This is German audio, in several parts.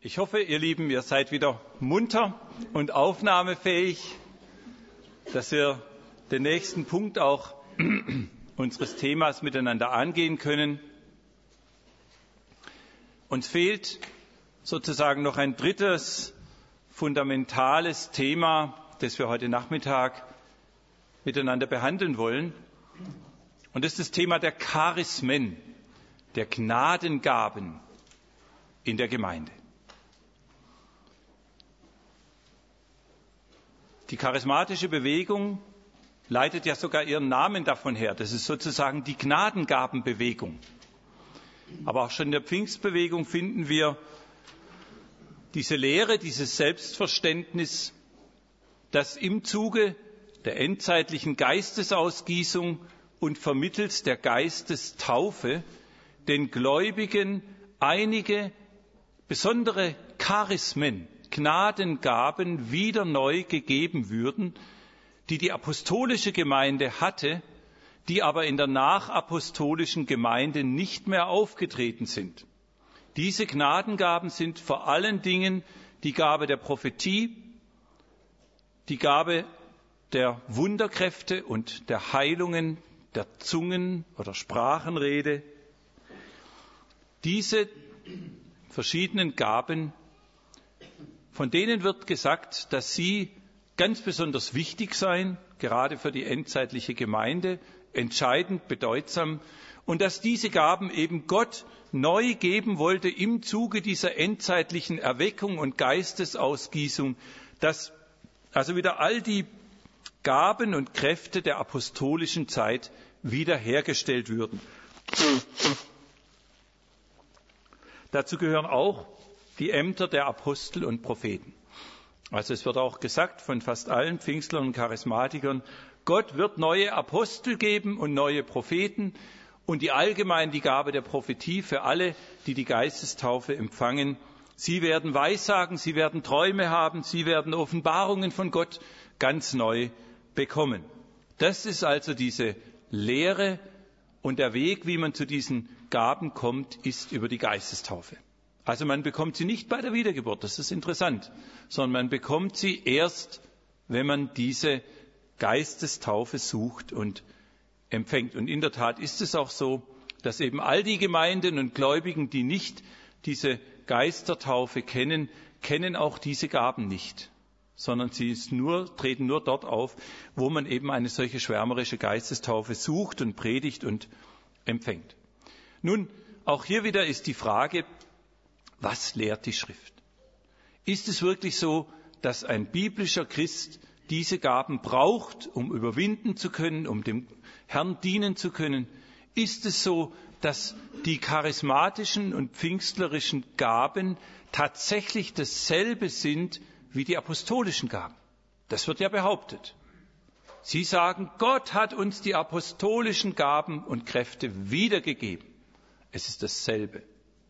Ich hoffe, ihr Lieben, ihr seid wieder munter und aufnahmefähig, dass wir den nächsten Punkt auch unseres Themas miteinander angehen können. Uns fehlt sozusagen noch ein drittes fundamentales Thema, das wir heute Nachmittag miteinander behandeln wollen. Und das ist das Thema der Charismen, der Gnadengaben in der Gemeinde. Die charismatische Bewegung leitet ja sogar ihren Namen davon her. Das ist sozusagen die Gnadengabenbewegung. Aber auch schon in der Pfingstbewegung finden wir diese Lehre, dieses Selbstverständnis, dass im Zuge der endzeitlichen Geistesausgießung und vermittels der Geistestaufe den Gläubigen einige besondere Charismen, Gnadengaben wieder neu gegeben würden, die die apostolische Gemeinde hatte, die aber in der nachapostolischen Gemeinde nicht mehr aufgetreten sind. Diese Gnadengaben sind vor allen Dingen die Gabe der Prophetie, die Gabe der Wunderkräfte und der Heilungen, der Zungen- oder Sprachenrede. Diese verschiedenen Gaben, von denen wird gesagt, dass sie ganz besonders wichtig seien, gerade für die endzeitliche Gemeinde, entscheidend bedeutsam, und dass diese Gaben eben Gott neu geben wollte im Zuge dieser endzeitlichen Erweckung und Geistesausgießung, dass also wieder all die Gaben und Kräfte der apostolischen Zeit wiederhergestellt würden. Dazu gehören auch die Ämter der Apostel und Propheten. Also es wird auch gesagt von fast allen Pfingstlern und Charismatikern, Gott wird neue Apostel geben und neue Propheten und die Gabe der Prophetie für alle, die die Geistestaufe empfangen. Sie werden Weissagen, sie werden Träume haben, sie werden Offenbarungen von Gott ganz neu bekommen. Das ist also diese Lehre, und der Weg, wie man zu diesen Gaben kommt, ist über die Geistestaufe. Also man bekommt sie nicht bei der Wiedergeburt, das ist interessant, sondern man bekommt sie erst, wenn man diese Geistestaufe sucht und empfängt. Und in der Tat ist es auch so, dass eben all die Gemeinden und Gläubigen, die nicht diese Geistertaufe kennen, kennen auch diese Gaben nicht, sondern sie treten nur dort auf, wo man eben eine solche schwärmerische Geistestaufe sucht und predigt und empfängt. Nun, auch hier wieder ist die Frage, was lehrt die Schrift? Ist es wirklich so, dass ein biblischer Christ diese Gaben braucht, um überwinden zu können, um dem Herrn dienen zu können? Ist es so, dass die charismatischen und pfingstlerischen Gaben tatsächlich dasselbe sind wie die apostolischen Gaben? Das wird ja behauptet. Sie sagen, Gott hat uns die apostolischen Gaben und Kräfte wiedergegeben. Es ist dasselbe.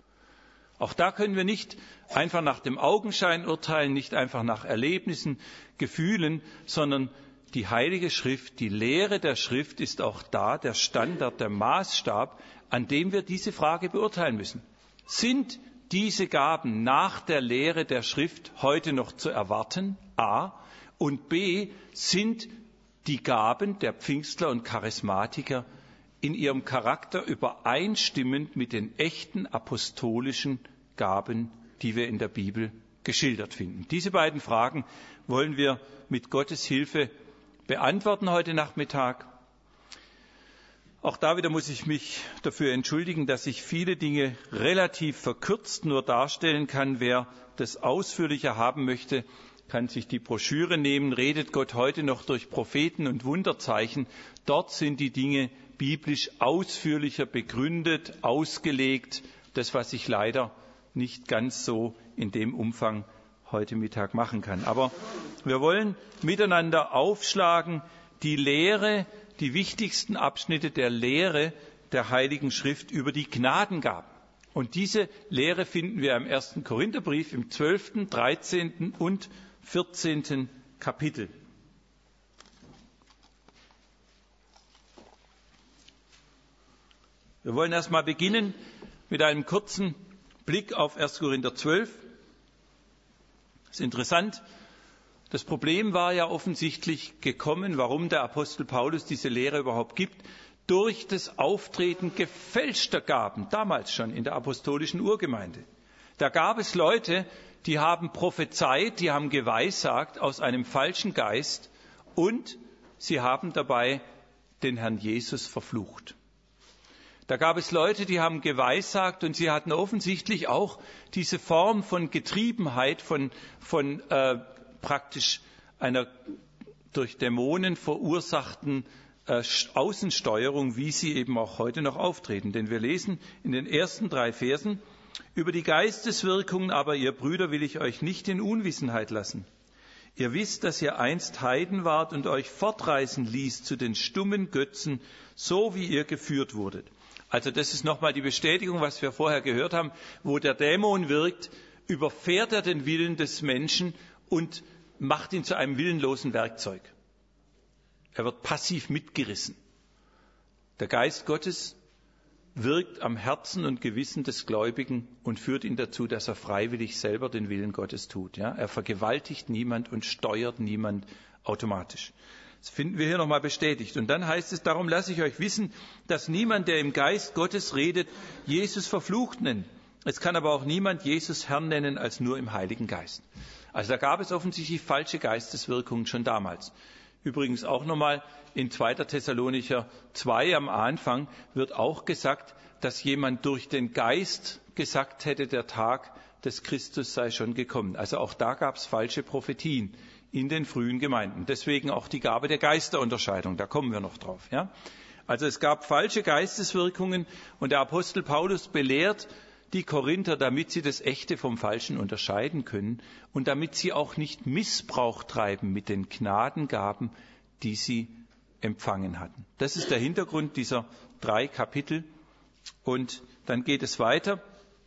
Auch da können wir nicht einfach nach dem Augenschein urteilen, nicht einfach nach Erlebnissen, Gefühlen, sondern die Heilige Schrift, die Lehre der Schrift ist auch da der Standard, der Maßstab, an dem wir diese Frage beurteilen müssen. Sind diese Gaben nach der Lehre der Schrift heute noch zu erwarten? A. Und B. Sind die Gaben der Pfingstler und Charismatiker in ihrem Charakter übereinstimmend mit den echten apostolischen Gaben, die wir in der Bibel geschildert finden? Diese beiden Fragen wollen wir mit Gottes Hilfe beantworten heute Nachmittag. Auch da wieder muss ich mich dafür entschuldigen, dass ich viele Dinge relativ verkürzt nur darstellen kann. Wer das ausführlicher haben möchte, kann sich die Broschüre nehmen. Redet Gott heute noch durch Propheten und Wunderzeichen? Dort sind die Dinge biblisch ausführlicher begründet, ausgelegt. Das, was ich leider nicht ganz so in dem Umfang heute Mittag machen kann. Aber wir wollen miteinander aufschlagen die Lehre, die wichtigsten Abschnitte der Lehre der Heiligen Schrift über die Gnadengaben. Und diese Lehre finden wir im 1. Korintherbrief im 12., 13. und 14. Kapitel. Wir wollen erst mal beginnen mit einem kurzen Blick auf 1. Korinther 12. Das ist interessant. Das Problem war ja offensichtlich gekommen, warum der Apostel Paulus diese Lehre überhaupt gibt, durch das Auftreten gefälschter Gaben, damals schon in der apostolischen Urgemeinde. Da gab es Leute, die haben prophezeit, die haben geweissagt aus einem falschen Geist und sie haben dabei den Herrn Jesus verflucht. Da gab es Leute, die haben geweissagt und sie hatten offensichtlich auch diese Form von Getriebenheit, von praktisch einer durch Dämonen verursachten Außensteuerung, wie sie eben auch heute noch auftreten. Denn wir lesen in den ersten 3 Versen: Über die Geisteswirkungen aber, ihr Brüder, will ich euch nicht in Unwissenheit lassen. Ihr wisst, dass ihr einst Heiden wart und euch fortreißen ließ zu den stummen Götzen, so wie ihr geführt wurdet. Also das ist nochmal die Bestätigung, was wir vorher gehört haben. Wo der Dämon wirkt, überfährt er den Willen des Menschen und macht ihn zu einem willenlosen Werkzeug. Er wird passiv mitgerissen. Der Geist Gottes wirkt am Herzen und Gewissen des Gläubigen und führt ihn dazu, dass er freiwillig selber den Willen Gottes tut. Ja? Er vergewaltigt niemand und steuert niemand automatisch. Das finden wir hier nochmal bestätigt. Und dann heißt es, darum lasse ich euch wissen, dass niemand, der im Geist Gottes redet, Jesus verflucht nennt. Es kann aber auch niemand Jesus Herrn nennen, als nur im Heiligen Geist. Also da gab es offensichtlich falsche Geisteswirkungen schon damals. Übrigens auch nochmal in 2. Thessalonicher 2 am Anfang wird auch gesagt, dass jemand durch den Geist gesagt hätte, der Tag des Christus sei schon gekommen. Also auch da gab es falsche Prophetien in den frühen Gemeinden. Deswegen auch die Gabe der Geisterunterscheidung, da kommen wir noch drauf. Ja? Also es gab falsche Geisteswirkungen und der Apostel Paulus belehrt die Korinther, damit sie das Echte vom Falschen unterscheiden können und damit sie auch nicht Missbrauch treiben mit den Gnadengaben, die sie empfangen hatten. Das ist der Hintergrund dieser 3 Kapitel. Und dann geht es weiter.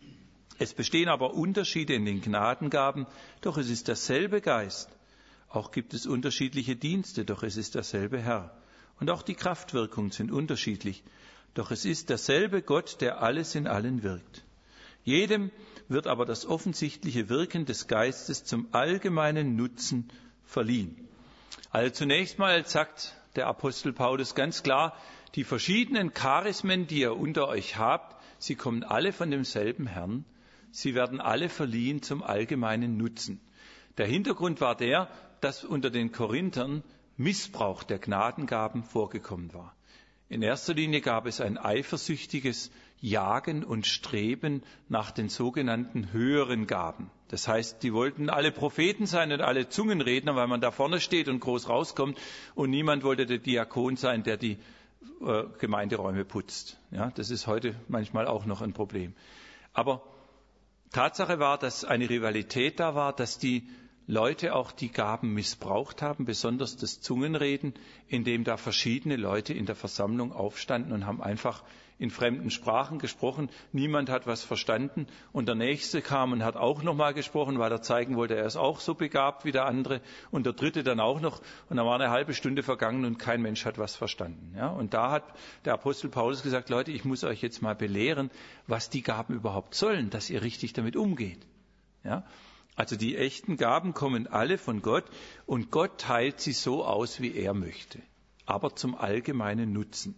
Es bestehen aber Unterschiede in den Gnadengaben, doch es ist derselbe Geist. Auch gibt es unterschiedliche Dienste, doch es ist derselbe Herr. Und auch die Kraftwirkungen sind unterschiedlich, doch es ist derselbe Gott, der alles in allen wirkt. Jedem wird aber das offensichtliche Wirken des Geistes zum allgemeinen Nutzen verliehen. Also zunächst mal sagt der Apostel Paulus ganz klar, die verschiedenen Charismen, die ihr unter euch habt, sie kommen alle von demselben Herrn. Sie werden alle verliehen zum allgemeinen Nutzen. Der Hintergrund war der, dass unter den Korinthern Missbrauch der Gnadengaben vorgekommen war. In erster Linie gab es ein eifersüchtiges Jagen und Streben nach den sogenannten höheren Gaben. Das heißt, die wollten alle Propheten sein und alle Zungenredner, weil man da vorne steht und groß rauskommt, und niemand wollte der Diakon sein, der die Gemeinderäume putzt. Ja, das ist heute manchmal auch noch ein Problem. Aber Tatsache war, dass eine Rivalität da war, dass die Leute auch die Gaben missbraucht haben, besonders das Zungenreden, indem da verschiedene Leute in der Versammlung aufstanden und haben einfach in fremden Sprachen gesprochen. Niemand hat was verstanden und der Nächste kam und hat auch nochmal gesprochen, weil er zeigen wollte, er ist auch so begabt wie der andere, und der Dritte dann auch noch, und dann war eine halbe Stunde vergangen und kein Mensch hat was verstanden. Ja, und da hat der Apostel Paulus gesagt, Leute, ich muss euch jetzt mal belehren, was die Gaben überhaupt sollen, dass ihr richtig damit umgeht. Ja? Also die echten Gaben kommen alle von Gott und Gott teilt sie so aus, wie er möchte, aber zum allgemeinen Nutzen.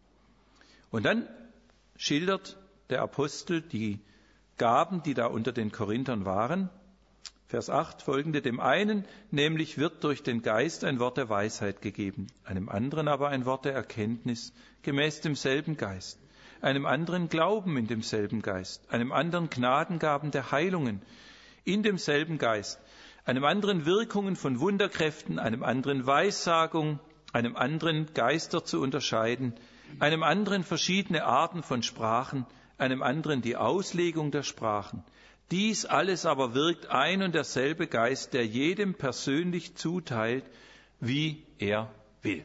Und dann schildert der Apostel die Gaben, die da unter den Korinthern waren. Vers 8 folgende: Dem einen nämlich wird durch den Geist ein Wort der Weisheit gegeben, einem anderen aber ein Wort der Erkenntnis gemäß demselben Geist, einem anderen Glauben in demselben Geist, einem anderen Gnadengaben der Heilungen in demselben Geist, einem anderen Wirkungen von Wunderkräften, einem anderen Weissagung, einem anderen Geister zu unterscheiden, einem anderen verschiedene Arten von Sprachen, einem anderen die Auslegung der Sprachen. Dies alles aber wirkt ein und derselbe Geist, der jedem persönlich zuteilt, wie er will.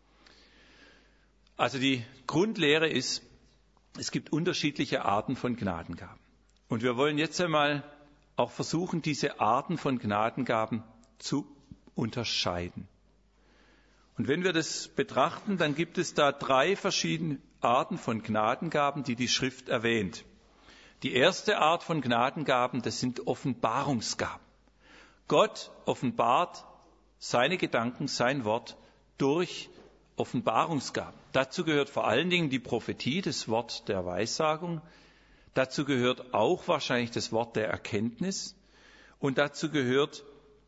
Also die Grundlehre ist, es gibt unterschiedliche Arten von Gnadengaben. Und wir wollen jetzt einmal auch versuchen, diese Arten von Gnadengaben zu unterscheiden. Und wenn wir das betrachten, dann gibt es da 3 verschiedene Arten von Gnadengaben, die die Schrift erwähnt. Die erste Art von Gnadengaben, das sind Offenbarungsgaben. Gott offenbart seine Gedanken, sein Wort durch Offenbarungsgaben. Dazu gehört vor allen Dingen die Prophetie, das Wort der Weissagung. Dazu gehört auch wahrscheinlich das Wort der Erkenntnis. Und dazu gehört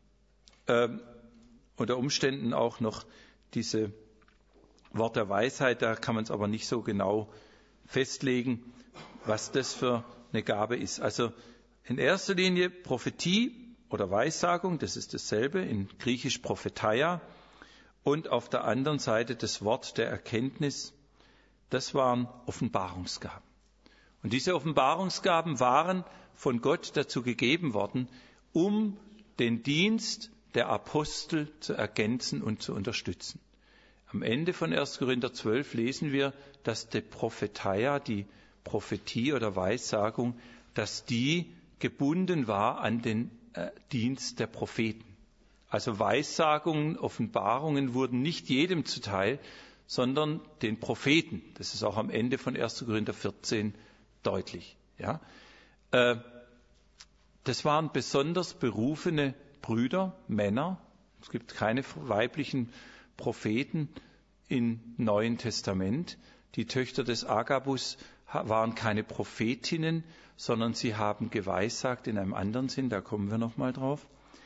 unter Umständen auch noch diese Wort der Weisheit. Da kann man es aber nicht so genau festlegen, was das für eine Gabe ist. Also in erster Linie Prophetie oder Weissagung, das ist dasselbe, in Griechisch Propheteia. Und auf der anderen Seite das Wort der Erkenntnis, das waren Offenbarungsgaben. Und diese Offenbarungsgaben waren von Gott dazu gegeben worden, um den Dienst der Apostel zu ergänzen und zu unterstützen. Am Ende von 1. Korinther 12 lesen wir, dass die Propheteia, die Prophetie oder Weissagung, dass die gebunden war an den Dienst der Propheten. Also Weissagungen, Offenbarungen wurden nicht jedem zuteil, sondern den Propheten. Das ist auch am Ende von 1. Korinther 14 deutlich. Ja? Das waren besonders berufene Brüder, Männer. Es gibt keine weiblichen Propheten im Neuen Testament. Die Töchter des Agabus waren keine Prophetinnen, sondern sie haben geweissagt in einem anderen Sinn, da kommen wir noch mal drauf.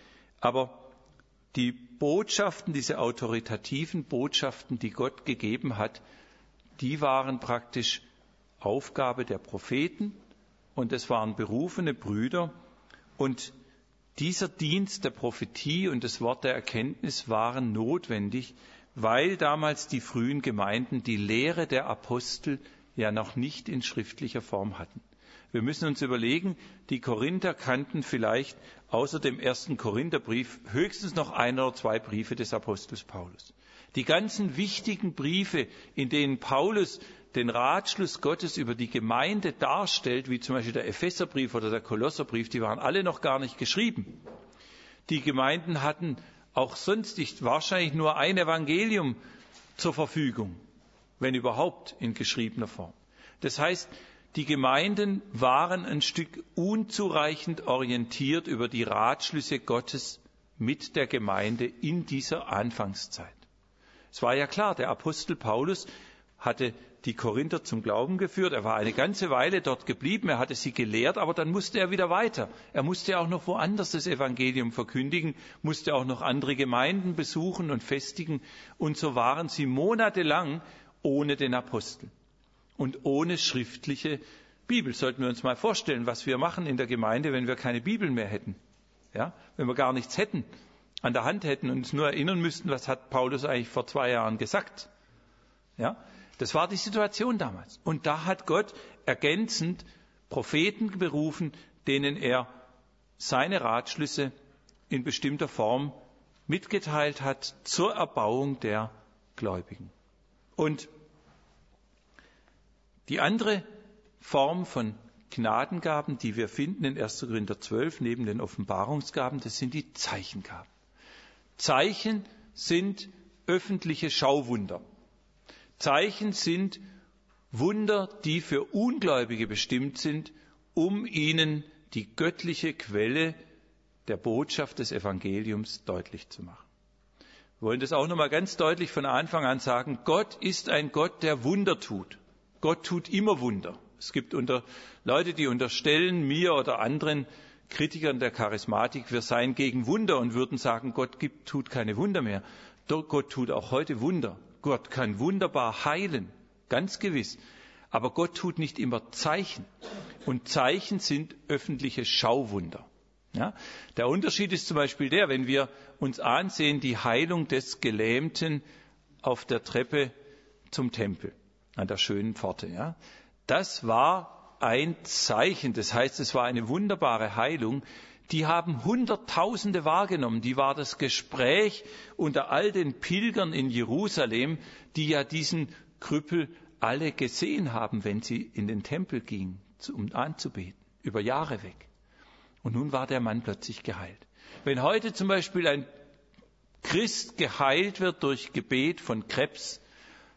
Aber die Botschaften, diese autoritativen Botschaften, die Gott gegeben hat, die waren praktisch Aufgabe der Propheten und es waren berufene Brüder. Und dieser Dienst der Prophetie und das Wort der Erkenntnis waren notwendig, weil damals die frühen Gemeinden die Lehre der Apostel ja noch nicht in schriftlicher Form hatten. Wir müssen uns überlegen, die Korinther kannten vielleicht außer dem 1. Korintherbrief höchstens noch 1 oder 2 Briefe des Apostels Paulus. Die ganzen wichtigen Briefe, in denen Paulus den Ratschluss Gottes über die Gemeinde darstellt, wie zum Beispiel der Epheserbrief oder der Kolosserbrief, die waren alle noch gar nicht geschrieben. Die Gemeinden hatten auch sonst nicht wahrscheinlich nur ein Evangelium zur Verfügung, wenn überhaupt in geschriebener Form. Das heißt, die Gemeinden waren ein Stück unzureichend orientiert über die Ratschlüsse Gottes mit der Gemeinde in dieser Anfangszeit. Es war ja klar, der Apostel Paulus hatte die Korinther zum Glauben geführt. Er war eine ganze Weile dort geblieben, er hatte sie gelehrt, aber dann musste er wieder weiter. Er musste auch noch woanders das Evangelium verkündigen, musste auch noch andere Gemeinden besuchen und festigen. Und so waren sie monatelang ohne den Apostel und ohne schriftliche Bibel. Sollten wir uns mal vorstellen, was wir machen in der Gemeinde, wenn wir keine Bibel mehr hätten. Ja? Wenn wir gar nichts hätten, an der Hand hätten und uns nur erinnern müssten, was hat Paulus eigentlich vor 2 Jahren gesagt. Ja? Das war die Situation damals. Und da hat Gott ergänzend Propheten berufen, denen er seine Ratschlüsse in bestimmter Form mitgeteilt hat zur Erbauung der Gläubigen. Und die andere Form von Gnadengaben, die wir finden in 1. Korinther 12, neben den Offenbarungsgaben, das sind die Zeichengaben. Zeichen sind öffentliche Schauwunder. Zeichen sind Wunder, die für Ungläubige bestimmt sind, um ihnen die göttliche Quelle der Botschaft des Evangeliums deutlich zu machen. Wir wollen das auch nochmal ganz deutlich von Anfang an sagen. Gott ist ein Gott, der Wunder tut. Gott tut immer Wunder. Es gibt Leute, die unterstellen mir oder anderen Kritikern der Charismatik, wir seien gegen Wunder und würden sagen, Gott tut keine Wunder mehr. Doch Gott tut auch heute Wunder. Gott kann wunderbar heilen, ganz gewiss. Aber Gott tut nicht immer Zeichen. Und Zeichen sind öffentliche Schauwunder. Ja? Der Unterschied ist zum Beispiel der, wenn wir uns ansehen, die Heilung des Gelähmten auf der Treppe zum Tempel, an der schönen Pforte. Ja? Das war ein Zeichen. Das heißt, es war eine wunderbare Heilung. Die haben Hunderttausende wahrgenommen. Die war das Gespräch unter all den Pilgern in Jerusalem, die ja diesen Krüppel alle gesehen haben, wenn sie in den Tempel gingen, um anzubeten, über Jahre weg. Und nun war der Mann plötzlich geheilt. Wenn heute zum Beispiel ein Christ geheilt wird durch Gebet von Krebs,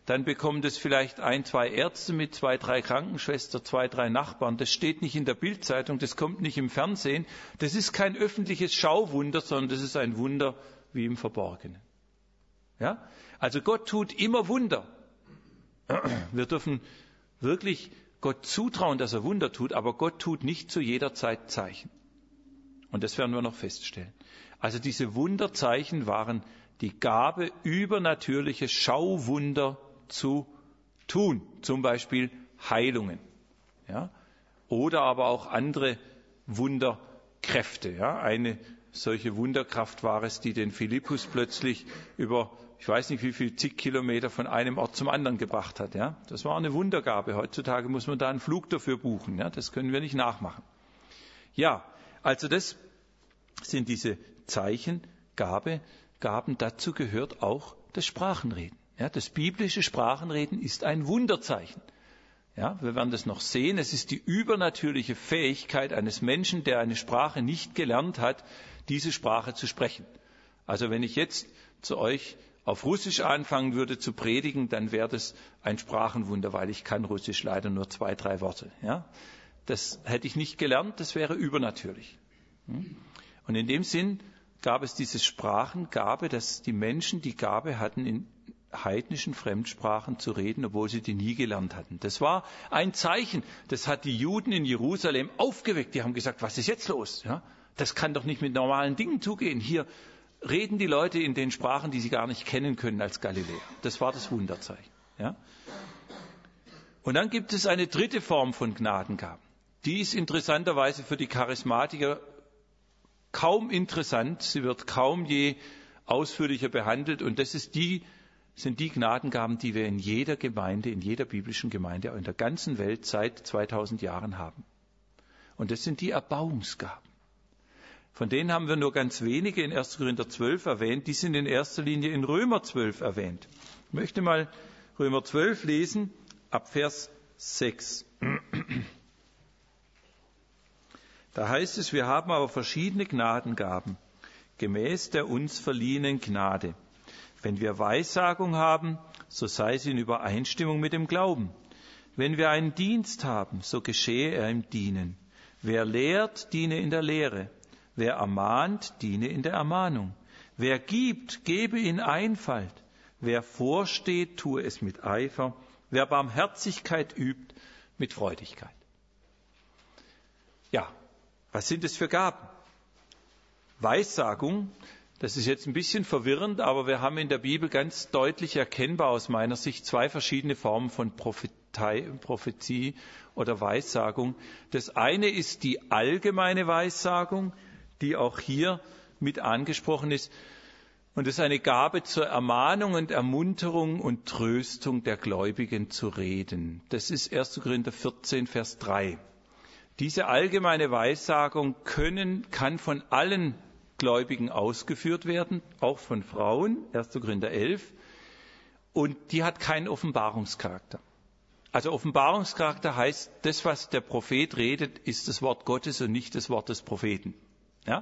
dann bekommen das vielleicht 1, 2 Ärzte mit 2, 3 Krankenschwestern, 2, 3 Nachbarn. Das steht nicht in der Bildzeitung, das kommt nicht im Fernsehen. Das ist kein öffentliches Schauwunder, sondern das ist ein Wunder wie im Verborgenen. Ja? Also Gott tut immer Wunder. Wir dürfen wirklich Gott zutrauen, dass er Wunder tut, aber Gott tut nicht zu jeder Zeit Zeichen. Und das werden wir noch feststellen. Also diese Wunderzeichen waren die Gabe, übernatürliche Schauwunder zu tun. Zum Beispiel Heilungen. Ja? Oder aber auch andere Wunderkräfte. Ja? Eine solche Wunderkraft war es, die den Philippus plötzlich über, ich weiß nicht wie viel, zig Kilometer von einem Ort zum anderen gebracht hat. Ja? Das war eine Wundergabe. Heutzutage muss man da einen Flug dafür buchen. Ja? Das können wir nicht nachmachen. Ja, also das sind diese Zeichengaben. Dazu gehört auch das Sprachenreden. Ja, das biblische Sprachenreden ist ein Wunderzeichen. Ja, wir werden das noch sehen. Es ist die übernatürliche Fähigkeit eines Menschen, der eine Sprache nicht gelernt hat, diese Sprache zu sprechen. Also wenn ich jetzt zu euch auf Russisch anfangen würde zu predigen, dann wäre das ein Sprachenwunder, weil ich kann Russisch leider nur 2, 3 Worte. Ja, das hätte ich nicht gelernt, das wäre übernatürlich. Und in dem Sinn gab es diese Sprachengabe, dass die Menschen die Gabe hatten, in heidnischen Fremdsprachen zu reden, obwohl sie die nie gelernt hatten. Das war ein Zeichen, das hat die Juden in Jerusalem aufgeweckt. Die haben gesagt, was ist jetzt los? Ja, das kann doch nicht mit normalen Dingen zugehen. Hier reden die Leute in den Sprachen, die sie gar nicht kennen können als Galiläer. Das war das Wunderzeichen. Ja? Und dann gibt es eine dritte Form von Gnadengaben. Die ist interessanterweise für die Charismatiker kaum interessant. Sie wird kaum je ausführlicher behandelt. Und das sind die Gnadengaben, die wir in jeder Gemeinde, in jeder biblischen Gemeinde, in der ganzen Welt seit 2000 Jahren haben. Und das sind die Erbauungsgaben. Von denen haben wir nur ganz wenige in 1. Korinther 12 erwähnt. Die sind in erster Linie in Römer 12 erwähnt. Ich möchte mal Römer 12 lesen, ab Vers 6. Da heißt es, wir haben aber verschiedene Gnadengaben, gemäß der uns verliehenen Gnade. Wenn wir Weissagung haben, so sei sie in Übereinstimmung mit dem Glauben. Wenn wir einen Dienst haben, so geschehe er im Dienen. Wer lehrt, diene in der Lehre. Wer ermahnt, diene in der Ermahnung. Wer gibt, gebe in Einfalt. Wer vorsteht, tue es mit Eifer. Wer Barmherzigkeit übt, mit Freudigkeit. Ja, was sind es für Gaben? Weissagung, das ist jetzt ein bisschen verwirrend, aber wir haben in der Bibel ganz deutlich erkennbar aus meiner Sicht 2 verschiedene Formen von Prophetie oder Weissagung. Das eine ist die allgemeine Weissagung, die auch hier mit angesprochen ist. Und das ist eine Gabe zur Ermahnung und Ermunterung und Tröstung der Gläubigen zu reden. Das ist 1. Korinther 14, Vers 3. Diese allgemeine Weissagung kann von allen Gläubigen ausgeführt werden, auch von Frauen, 1. Korinther 11. Und die hat keinen Offenbarungscharakter. Also Offenbarungscharakter heißt, das, was der Prophet redet, ist das Wort Gottes und nicht das Wort des Propheten. Ja?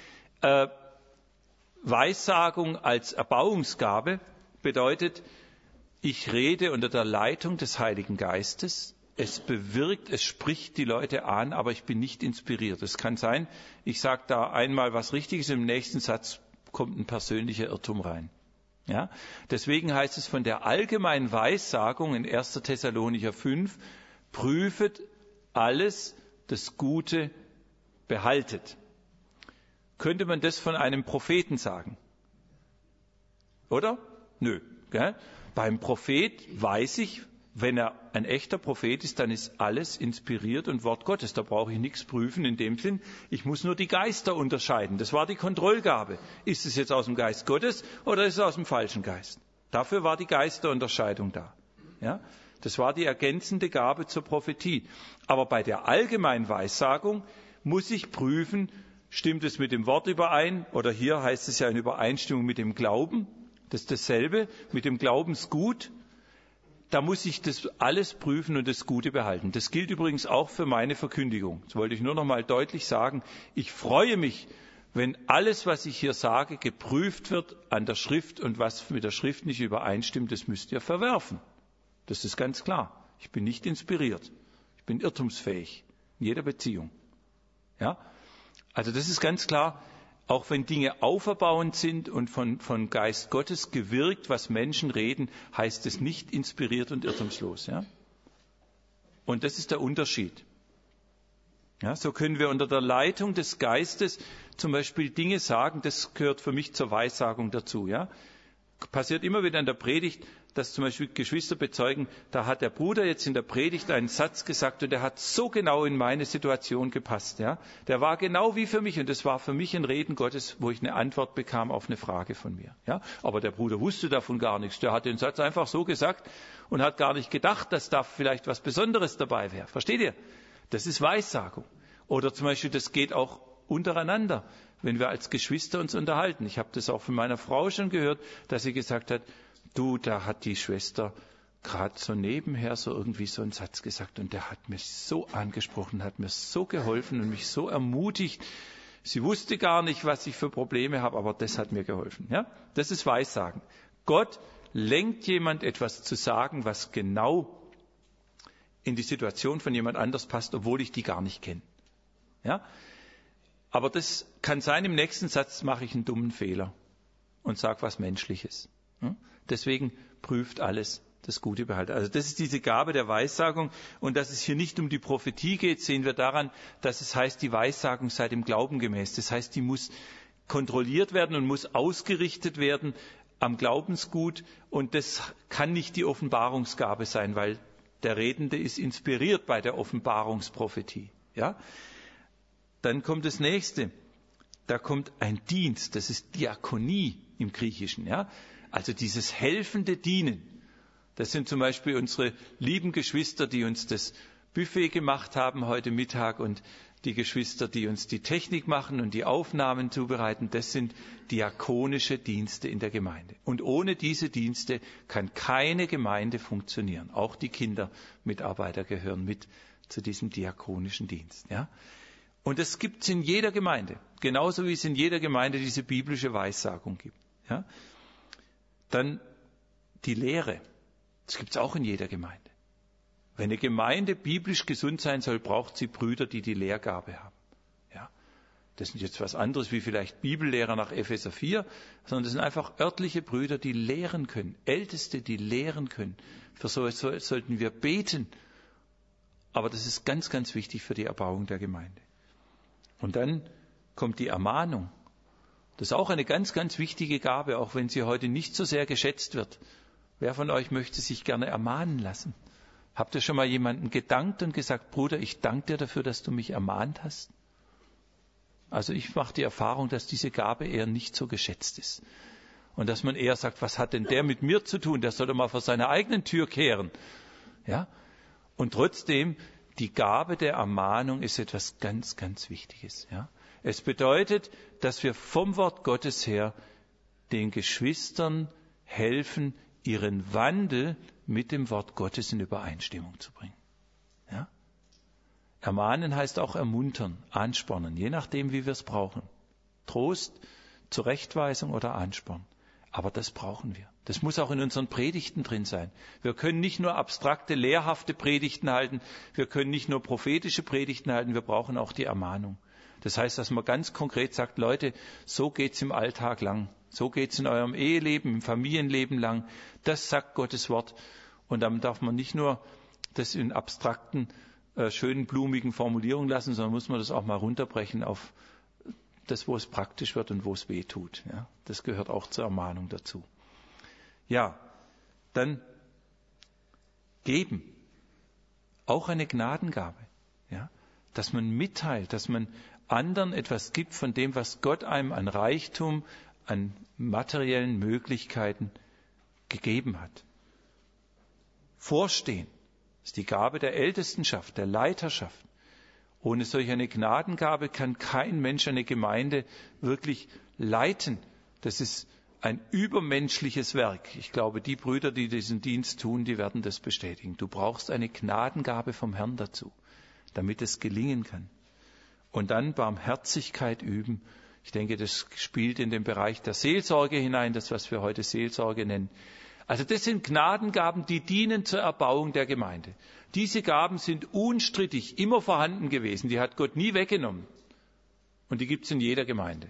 Weissagung als Erbauungsgabe bedeutet, ich rede unter der Leitung des Heiligen Geistes. Es bewirkt, es spricht die Leute an, aber ich bin nicht inspiriert. Es kann sein, ich sage da einmal was Richtiges, im nächsten Satz kommt ein persönlicher Irrtum rein. Ja? Deswegen heißt es von der allgemeinen Weissagung in 1. Thessalonicher 5, prüfet alles, das Gute behaltet. Könnte man das von einem Propheten sagen? Oder? Nö. Gell? Beim Prophet weiß ich, wenn er ein echter Prophet ist, dann ist alles inspiriert und Wort Gottes. Da brauche ich nichts prüfen in dem Sinn. Ich muss nur die Geister unterscheiden. Das war die Kontrollgabe. Ist es jetzt aus dem Geist Gottes oder ist es aus dem falschen Geist? Dafür war die Geisterunterscheidung da. Ja? Das war die ergänzende Gabe zur Prophetie. Aber bei der allgemeinen Weissagung muss ich prüfen, stimmt es mit dem Wort überein? Oder hier heißt es ja in Übereinstimmung mit dem Glauben. Das ist dasselbe, mit dem Glaubensgut. Da muss ich das alles prüfen und das Gute behalten. Das gilt übrigens auch für meine Verkündigung. Das wollte ich nur noch mal deutlich sagen. Ich freue mich, wenn alles, was ich hier sage, geprüft wird an der Schrift und was mit der Schrift nicht übereinstimmt, das müsst ihr verwerfen. Das ist ganz klar. Ich bin nicht inspiriert. Ich bin irrtumsfähig in jeder Beziehung. Ja? Also das ist ganz klar, auch wenn Dinge auferbauend sind und von Geist Gottes gewirkt, was Menschen reden, heißt es nicht inspiriert und irrtumslos. Ja? Und das ist der Unterschied. Ja, so können wir unter der Leitung des Geistes zum Beispiel Dinge sagen, das gehört für mich zur Weissagung dazu. Ja? Passiert immer wieder in der Predigt, dass zum Beispiel Geschwister bezeugen, da hat der Bruder jetzt in der Predigt einen Satz gesagt und der hat so genau in meine Situation gepasst. Ja? Der war genau wie für mich und das war für mich ein Reden Gottes, wo ich eine Antwort bekam auf eine Frage von mir. Ja? Aber der Bruder wusste davon gar nichts. Der hat den Satz einfach so gesagt und hat gar nicht gedacht, dass da vielleicht was Besonderes dabei wäre. Versteht ihr? Das ist Weissagung. Oder zum Beispiel, das geht auch untereinander, wenn wir als Geschwister uns unterhalten. Ich habe das auch von meiner Frau schon gehört, dass sie gesagt hat, du, da hat die Schwester gerade so nebenher so irgendwie so einen Satz gesagt und der hat mich so angesprochen, hat mir so geholfen und mich so ermutigt. Sie wusste gar nicht, was ich für Probleme habe, aber das hat mir geholfen. Ja? Das ist Weissagen. Gott lenkt jemand etwas zu sagen, was genau in die Situation von jemand anders passt, obwohl ich die gar nicht kenne. Ja? Aber das kann sein, im nächsten Satz mache ich einen dummen Fehler und sage was Menschliches. Deswegen prüft alles, das Gute behalten. Also das ist diese Gabe der Weissagung. Und dass es hier nicht um die Prophetie geht, sehen wir daran, dass es heißt, die Weissagung sei dem Glauben gemäß. Das heißt, die muss kontrolliert werden und muss ausgerichtet werden am Glaubensgut. Und das kann nicht die Offenbarungsgabe sein, weil der Redende ist inspiriert bei der Offenbarungsprophetie. Ja? Dann kommt das Nächste. Da kommt ein Dienst, das ist Diakonie im Griechischen. Ja? Also dieses helfende Dienen. Das sind zum Beispiel unsere lieben Geschwister, die uns das Buffet gemacht haben heute Mittag und die Geschwister, die uns die Technik machen und die Aufnahmen zubereiten. Das sind diakonische Dienste in der Gemeinde. Und ohne diese Dienste kann keine Gemeinde funktionieren. Auch die Kindermitarbeiter gehören mit zu diesem diakonischen Dienst. Ja? Und das gibt es in jeder Gemeinde, genauso wie es in jeder Gemeinde diese biblische Weissagung gibt. Ja? Dann die Lehre, das gibt es auch in jeder Gemeinde. Wenn eine Gemeinde biblisch gesund sein soll, braucht sie Brüder, die die Lehrgabe haben. Ja? Das sind jetzt was anderes wie vielleicht Bibellehrer nach Epheser 4, sondern das sind einfach örtliche Brüder, die lehren können, Älteste, die lehren können. Für so sollten wir beten. Aber das ist ganz, ganz wichtig für die Erbauung der Gemeinde. Und dann kommt die Ermahnung. Das ist auch eine ganz, ganz wichtige Gabe, auch wenn sie heute nicht so sehr geschätzt wird. Wer von euch möchte sich gerne ermahnen lassen? Habt ihr schon mal jemanden gedankt und gesagt, Bruder, ich danke dir dafür, dass du mich ermahnt hast? Also ich mache die Erfahrung, dass diese Gabe eher nicht so geschätzt ist. Und dass man eher sagt, was hat denn der mit mir zu tun? Der soll doch mal vor seiner eigenen Tür kehren. Ja? Und trotzdem, die Gabe der Ermahnung ist etwas ganz, ganz Wichtiges. Ja? Es bedeutet, dass wir vom Wort Gottes her den Geschwistern helfen, ihren Wandel mit dem Wort Gottes in Übereinstimmung zu bringen. Ja? Ermahnen heißt auch ermuntern, anspornen, je nachdem, wie wir es brauchen. Trost, Zurechtweisung oder Ansporn. Aber das brauchen wir. Das muss auch in unseren Predigten drin sein. Wir können nicht nur abstrakte, lehrhafte Predigten halten, wir können nicht nur prophetische Predigten halten, wir brauchen auch die Ermahnung. Das heißt, dass man ganz konkret sagt, Leute, so geht's im Alltag lang. So geht's in eurem Eheleben, im Familienleben lang. Das sagt Gottes Wort. Und dann darf man nicht nur das in abstrakten, schönen, blumigen Formulierungen lassen, sondern muss man das auch mal runterbrechen auf das, wo es praktisch wird und wo es weh tut. Ja, das gehört auch zur Ermahnung dazu. Ja, dann geben. Auch eine Gnadengabe. Ja, dass man mitteilt, dass man anderen etwas gibt von dem, was Gott einem an Reichtum, an materiellen Möglichkeiten gegeben hat. Vorstehen ist die Gabe der Ältestenschaft, der Leiterschaft. Ohne solch eine Gnadengabe kann kein Mensch eine Gemeinde wirklich leiten. Das ist ein übermenschliches Werk. Ich glaube, die Brüder, die diesen Dienst tun, die werden das bestätigen. Du brauchst eine Gnadengabe vom Herrn dazu, damit es gelingen kann. Und dann Barmherzigkeit üben. Ich denke, das spielt in den Bereich der Seelsorge hinein, das, was wir heute Seelsorge nennen. Also das sind Gnadengaben, die dienen zur Erbauung der Gemeinde. Diese Gaben sind unstrittig immer vorhanden gewesen. Die hat Gott nie weggenommen. Und die gibt es in jeder Gemeinde.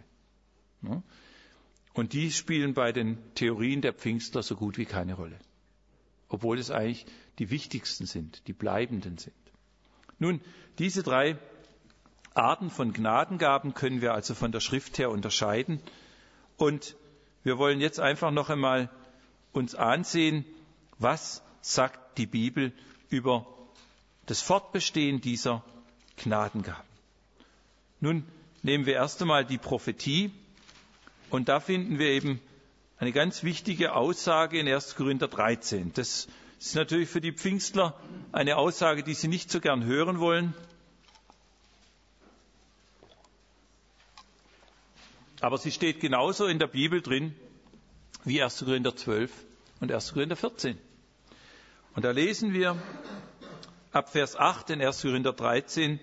Und die spielen bei den Theorien der Pfingstler so gut wie keine Rolle. Obwohl es eigentlich die wichtigsten sind, die bleibenden sind. Nun, diese 3 Arten von Gnadengaben können wir also von der Schrift her unterscheiden. Und wir wollen jetzt einfach noch einmal uns ansehen, was sagt die Bibel über das Fortbestehen dieser Gnadengaben. Nun nehmen wir erst einmal die Prophetie und da finden wir eben eine ganz wichtige Aussage in 1. Korinther 13. Das ist natürlich für die Pfingstler eine Aussage, die sie nicht so gern hören wollen. Aber sie steht genauso in der Bibel drin wie 1. Korinther 12 und 1. Korinther 14. Und da lesen wir ab Vers 8 in 1. Korinther 13,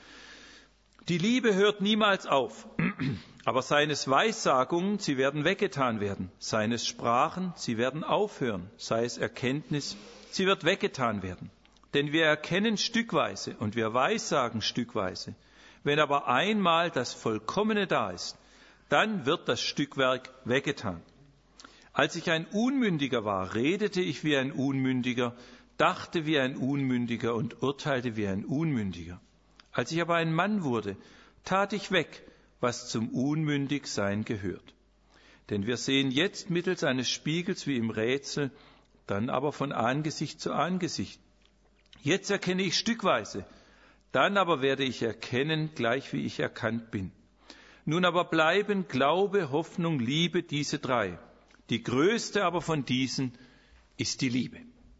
die Liebe hört niemals auf, aber seines Weissagungen, sie werden weggetan werden, seines Sprachen, sie werden aufhören, sei es Erkenntnis, sie wird weggetan werden. Denn wir erkennen stückweise und wir weissagen stückweise. Wenn aber einmal das Vollkommene da ist, dann wird das Stückwerk weggetan. Als ich ein Unmündiger war, redete ich wie ein Unmündiger, dachte wie ein Unmündiger und urteilte wie ein Unmündiger. Als ich aber ein Mann wurde, tat ich weg, was zum Unmündigsein gehört. Denn wir sehen jetzt mittels eines Spiegels wie im Rätsel, dann aber von Angesicht zu Angesicht. Jetzt erkenne ich stückweise, dann aber werde ich erkennen, gleich wie ich erkannt bin. Nun aber bleiben Glaube, Hoffnung, Liebe, diese 3. Die größte aber von diesen ist die Liebe.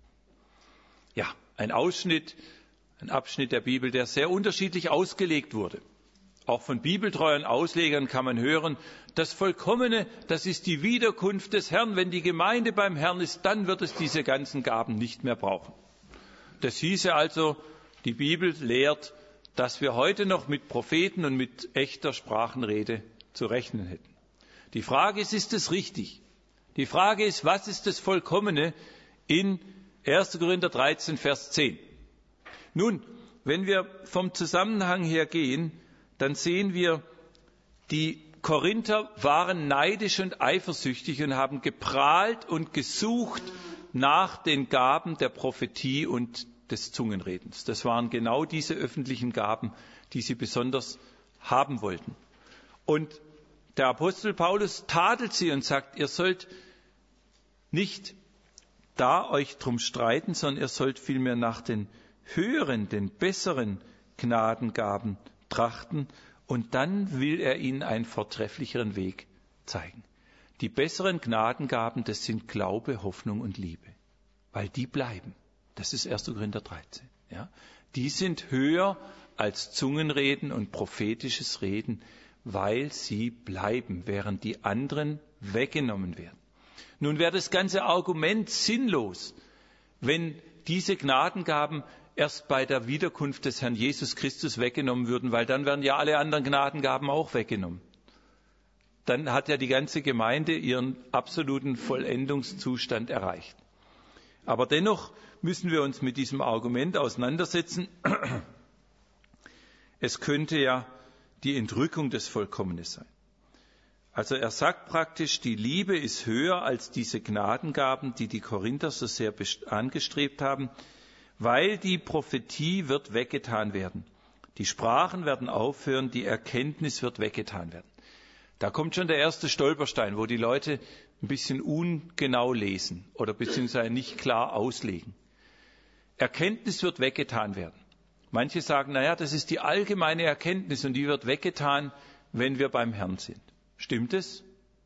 Ja, ein Abschnitt der Bibel, der sehr unterschiedlich ausgelegt wurde. Auch von bibeltreuen Auslegern kann man hören, das Vollkommene, das ist die Wiederkunft des Herrn. Wenn die Gemeinde beim Herrn ist, dann wird es diese ganzen Gaben nicht mehr brauchen. Das hieße also, die Bibel lehrt, dass wir heute noch mit Propheten und mit echter Sprachenrede zu rechnen hätten. Die Frage ist es richtig? Die Frage ist, was ist das Vollkommene in 1. Korinther 13, Vers 10? Nun, wenn wir vom Zusammenhang her gehen, dann sehen wir, die Korinther waren neidisch und eifersüchtig und haben geprahlt und gesucht nach den Gaben der Prophetie und des Zungenredens. Das waren genau diese öffentlichen Gaben, die sie besonders haben wollten. Und der Apostel Paulus tadelt sie und sagt, ihr sollt nicht da euch drum streiten, sondern ihr sollt vielmehr nach den höheren, den besseren Gnadengaben trachten und dann will er ihnen einen vortrefflicheren Weg zeigen. Die besseren Gnadengaben, das sind Glaube, Hoffnung und Liebe, weil die bleiben. Das ist 1. Korinther 13. Ja? Die sind höher als Zungenreden und prophetisches Reden, weil sie bleiben, während die anderen weggenommen werden. Nun wäre das ganze Argument sinnlos, wenn diese Gnadengaben erst bei der Wiederkunft des Herrn Jesus Christus weggenommen würden, weil dann werden ja alle anderen Gnadengaben auch weggenommen. Dann hat ja die ganze Gemeinde ihren absoluten Vollendungszustand erreicht. Aber dennoch müssen wir uns mit diesem Argument auseinandersetzen. Es könnte ja die Entrückung des Vollkommenen sein. Also er sagt praktisch, die Liebe ist höher als diese Gnadengaben, die die Korinther so sehr angestrebt haben, weil die Prophetie wird weggetan werden. Die Sprachen werden aufhören, die Erkenntnis wird weggetan werden. Da kommt schon der erste Stolperstein, wo die Leute ein bisschen ungenau lesen oder beziehungsweise nicht klar auslegen. Erkenntnis wird weggetan werden. Manche sagen, das ist die allgemeine Erkenntnis und die wird weggetan, wenn wir beim Herrn sind. Stimmt es?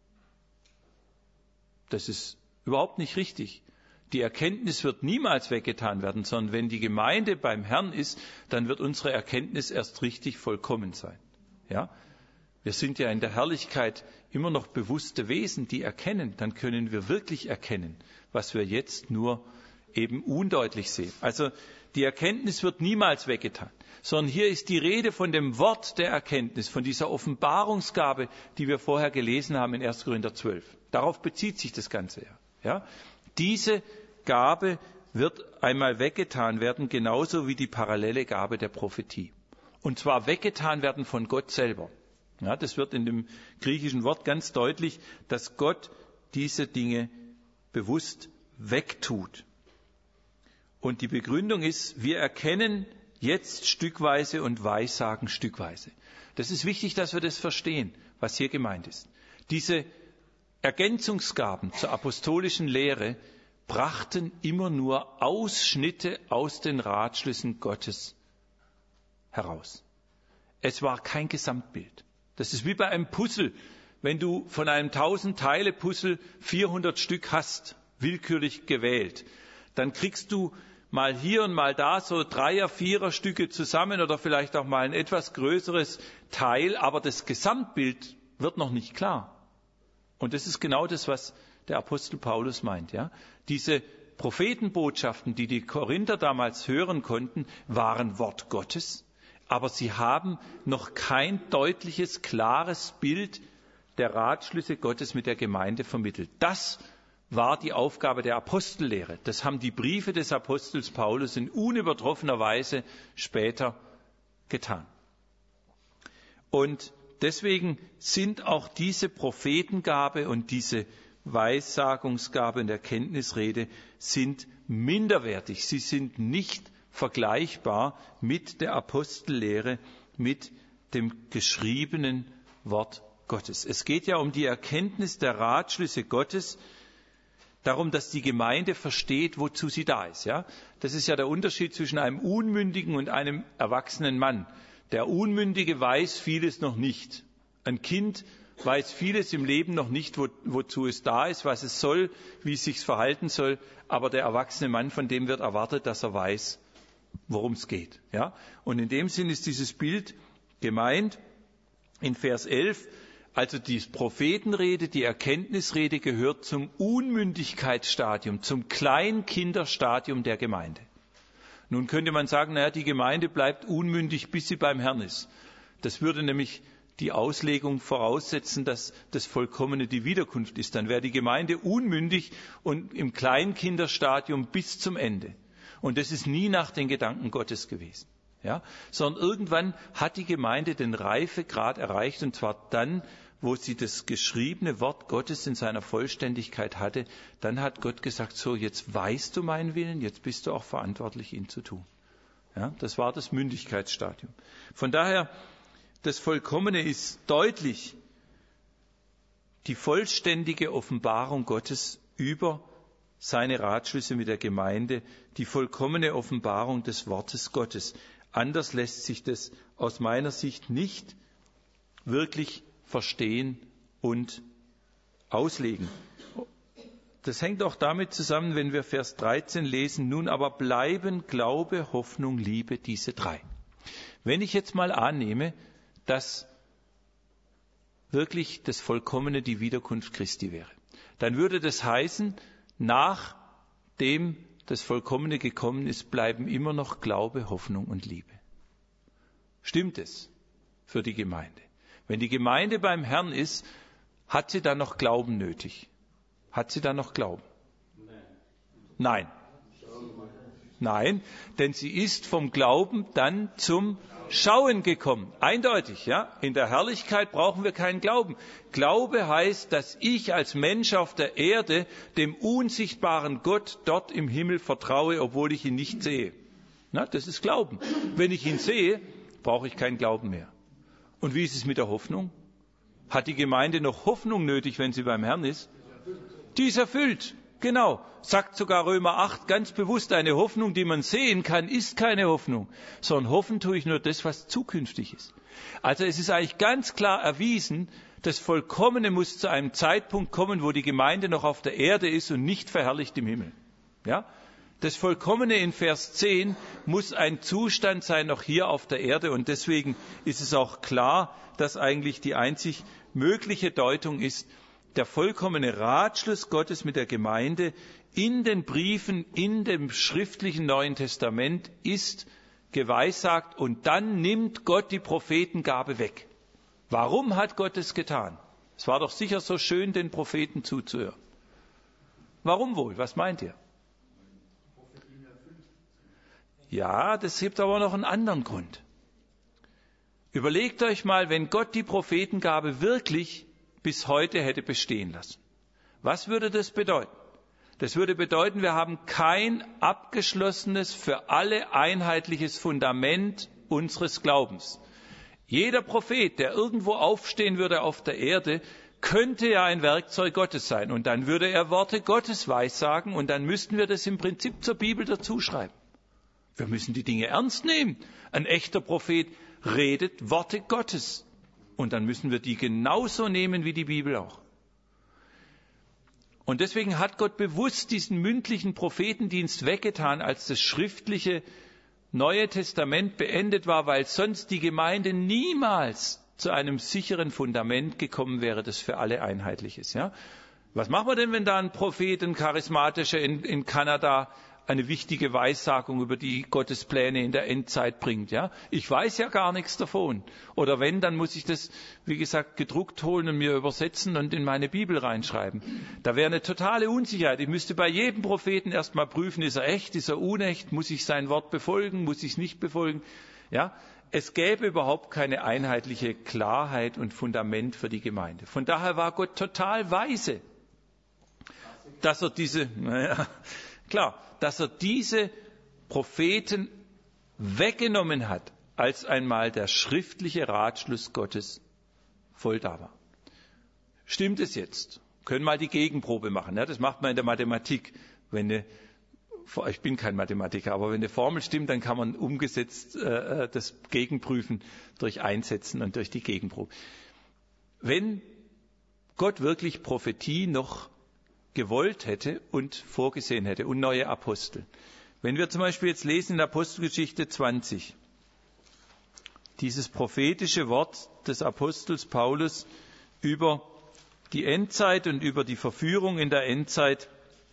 Das ist überhaupt nicht richtig. Die Erkenntnis wird niemals weggetan werden, sondern wenn die Gemeinde beim Herrn ist, dann wird unsere Erkenntnis erst richtig vollkommen sein. Ja? Wir sind ja in der Herrlichkeit immer noch bewusste Wesen, die erkennen. Dann können wir wirklich erkennen, was wir jetzt nur eben undeutlich sehen. Also die Erkenntnis wird niemals weggetan, sondern hier ist die Rede von dem Wort der Erkenntnis, von dieser Offenbarungsgabe, die wir vorher gelesen haben in 1. Korinther 12. Darauf bezieht sich das Ganze ja. Diese Gabe wird einmal weggetan werden, genauso wie die parallele Gabe der Prophetie. Und zwar weggetan werden von Gott selber. Ja, das wird in dem griechischen Wort ganz deutlich, dass Gott diese Dinge bewusst wegtut. Und die Begründung ist, wir erkennen jetzt stückweise und weissagen stückweise. Das ist wichtig, dass wir das verstehen, was hier gemeint ist. Diese Ergänzungsgaben zur apostolischen Lehre brachten immer nur Ausschnitte aus den Ratschlüssen Gottes heraus. Es war kein Gesamtbild. Das ist wie bei einem Puzzle. Wenn du von einem 1000-Teile-Puzzle 400 Stück hast, willkürlich gewählt, dann kriegst du mal hier und mal da so 3er, 4er Stücke zusammen oder vielleicht auch mal ein etwas größeres Teil, aber das Gesamtbild wird noch nicht klar. Und das ist genau das, was der Apostel Paulus meint. Ja? Diese Prophetenbotschaften, die die Korinther damals hören konnten, waren Wort Gottes, aber sie haben noch kein deutliches, klares Bild der Ratschlüsse Gottes mit der Gemeinde vermittelt. Das war die Aufgabe der Apostellehre. Das haben die Briefe des Apostels Paulus in unübertroffener Weise später getan. Und deswegen sind auch diese Prophetengabe und diese Weissagungsgabe und Erkenntnisrede sind minderwertig. Sie sind nicht vergleichbar mit der Apostellehre, mit dem geschriebenen Wort Gottes. Es geht ja um die Erkenntnis der Ratschlüsse Gottes, darum, dass die Gemeinde versteht, wozu sie da ist. Ja? Das ist ja der Unterschied zwischen einem unmündigen und einem erwachsenen Mann. Der Unmündige weiß vieles noch nicht. Ein Kind weiß vieles im Leben noch nicht, wozu es da ist, was es soll, wie es sich verhalten soll. Aber der erwachsene Mann, von dem wird erwartet, dass er weiß, worum es geht. Ja? Und in dem Sinn ist dieses Bild gemeint in Vers 11, also die Prophetenrede, die Erkenntnisrede gehört zum Unmündigkeitsstadium, zum Kleinkinderstadium der Gemeinde. Nun könnte man sagen, naja, die Gemeinde bleibt unmündig, bis sie beim Herrn ist. Das würde nämlich die Auslegung voraussetzen, dass das Vollkommene die Wiederkunft ist. Dann wäre die Gemeinde unmündig und im Kleinkinderstadium bis zum Ende. Und das ist nie nach den Gedanken Gottes gewesen. Ja? Sondern irgendwann hat die Gemeinde den Reifegrad erreicht, und zwar dann, wo sie das geschriebene Wort Gottes in seiner Vollständigkeit hatte. Dann hat Gott gesagt, so, jetzt weißt du meinen Willen, jetzt bist du auch verantwortlich, ihn zu tun. Ja? Das war das Mündigkeitsstadium. Von daher, das Vollkommene ist deutlich die vollständige Offenbarung Gottes über seine Ratschlüsse mit der Gemeinde, die vollkommene Offenbarung des Wortes Gottes. Anders lässt sich das aus meiner Sicht nicht wirklich verstehen und auslegen. Das hängt auch damit zusammen, wenn wir Vers 13 lesen, nun aber bleiben Glaube, Hoffnung, Liebe, diese drei. Wenn ich jetzt mal annehme, dass wirklich das Vollkommene die Wiederkunft Christi wäre, dann würde das heißen, nachdem das Vollkommene gekommen ist, bleiben immer noch Glaube, Hoffnung und Liebe. Stimmt es für die Gemeinde? Wenn die Gemeinde beim Herrn ist, hat sie dann noch Glauben nötig? Hat sie dann noch Glauben? Nein. Nein, denn sie ist vom Glauben dann zum Schauen gekommen. Eindeutig, ja. In der Herrlichkeit brauchen wir keinen Glauben. Glaube heißt, dass ich als Mensch auf der Erde dem unsichtbaren Gott dort im Himmel vertraue, obwohl ich ihn nicht sehe. Na, das ist Glauben. Wenn ich ihn sehe, brauche ich keinen Glauben mehr. Und wie ist es mit der Hoffnung? Hat die Gemeinde noch Hoffnung nötig, wenn sie beim Herrn ist? Die ist erfüllt. Genau. Sagt sogar Römer 8 ganz bewusst, eine Hoffnung, die man sehen kann, ist keine Hoffnung, sondern hoffen tue ich nur das, was zukünftig ist. Also es ist eigentlich ganz klar erwiesen, das Vollkommene muss zu einem Zeitpunkt kommen, wo die Gemeinde noch auf der Erde ist und nicht verherrlicht im Himmel. Ja? Das Vollkommene in Vers 10 muss ein Zustand sein, noch hier auf der Erde. Und deswegen ist es auch klar, dass eigentlich die einzig mögliche Deutung ist, der vollkommene Ratschluss Gottes mit der Gemeinde in den Briefen, in dem schriftlichen Neuen Testament ist geweissagt und dann nimmt Gott die Prophetengabe weg. Warum hat Gott es getan? Es war doch sicher so schön, den Propheten zuzuhören. Warum wohl? Was meint ihr? Ja, das gibt aber noch einen anderen Grund. Überlegt euch mal, wenn Gott die Prophetengabe wirklich bis heute hätte bestehen lassen. Was würde das bedeuten? Das würde bedeuten, wir haben kein abgeschlossenes, für alle einheitliches Fundament unseres Glaubens. Jeder Prophet, der irgendwo aufstehen würde auf der Erde, könnte ja ein Werkzeug Gottes sein. Und dann würde er Worte Gottes weissagen und dann müssten wir das im Prinzip zur Bibel dazuschreiben. Wir müssen die Dinge ernst nehmen. Ein echter Prophet redet Worte Gottes. Und dann müssen wir die genauso nehmen wie die Bibel auch. Und deswegen hat Gott bewusst diesen mündlichen Prophetendienst weggetan, als das schriftliche Neue Testament beendet war, weil sonst die Gemeinde niemals zu einem sicheren Fundament gekommen wäre, das für alle einheitlich ist. Ja? Was machen wir denn, wenn da ein Prophet, ein Charismatischer in Kanada eine wichtige Weissagung über die Gottespläne in der Endzeit bringt? Ja? Ich weiß ja gar nichts davon. Oder wenn, dann muss ich das, wie gesagt, gedruckt holen und mir übersetzen und in meine Bibel reinschreiben. Da wäre eine totale Unsicherheit. Ich müsste bei jedem Propheten erst mal prüfen, ist er echt, ist er unecht, muss ich sein Wort befolgen, muss ich es nicht befolgen? Ja? Es gäbe überhaupt keine einheitliche Klarheit und Fundament für die Gemeinde. Von daher war Gott total weise, dass er diese Propheten weggenommen hat, als einmal der schriftliche Ratschluss Gottes voll da war. Stimmt es jetzt? Können mal die Gegenprobe machen. Ja, das macht man in der Mathematik. Ich bin kein Mathematiker, aber wenn eine Formel stimmt, dann kann man umgesetzt das Gegenprüfen durch Einsetzen und durch die Gegenprobe. Wenn Gott wirklich Prophetie noch gewollt hätte und vorgesehen hätte und neue Apostel. Wenn wir zum Beispiel jetzt lesen in Apostelgeschichte 20, dieses prophetische Wort des Apostels Paulus über die Endzeit und über die Verführung in der Endzeit,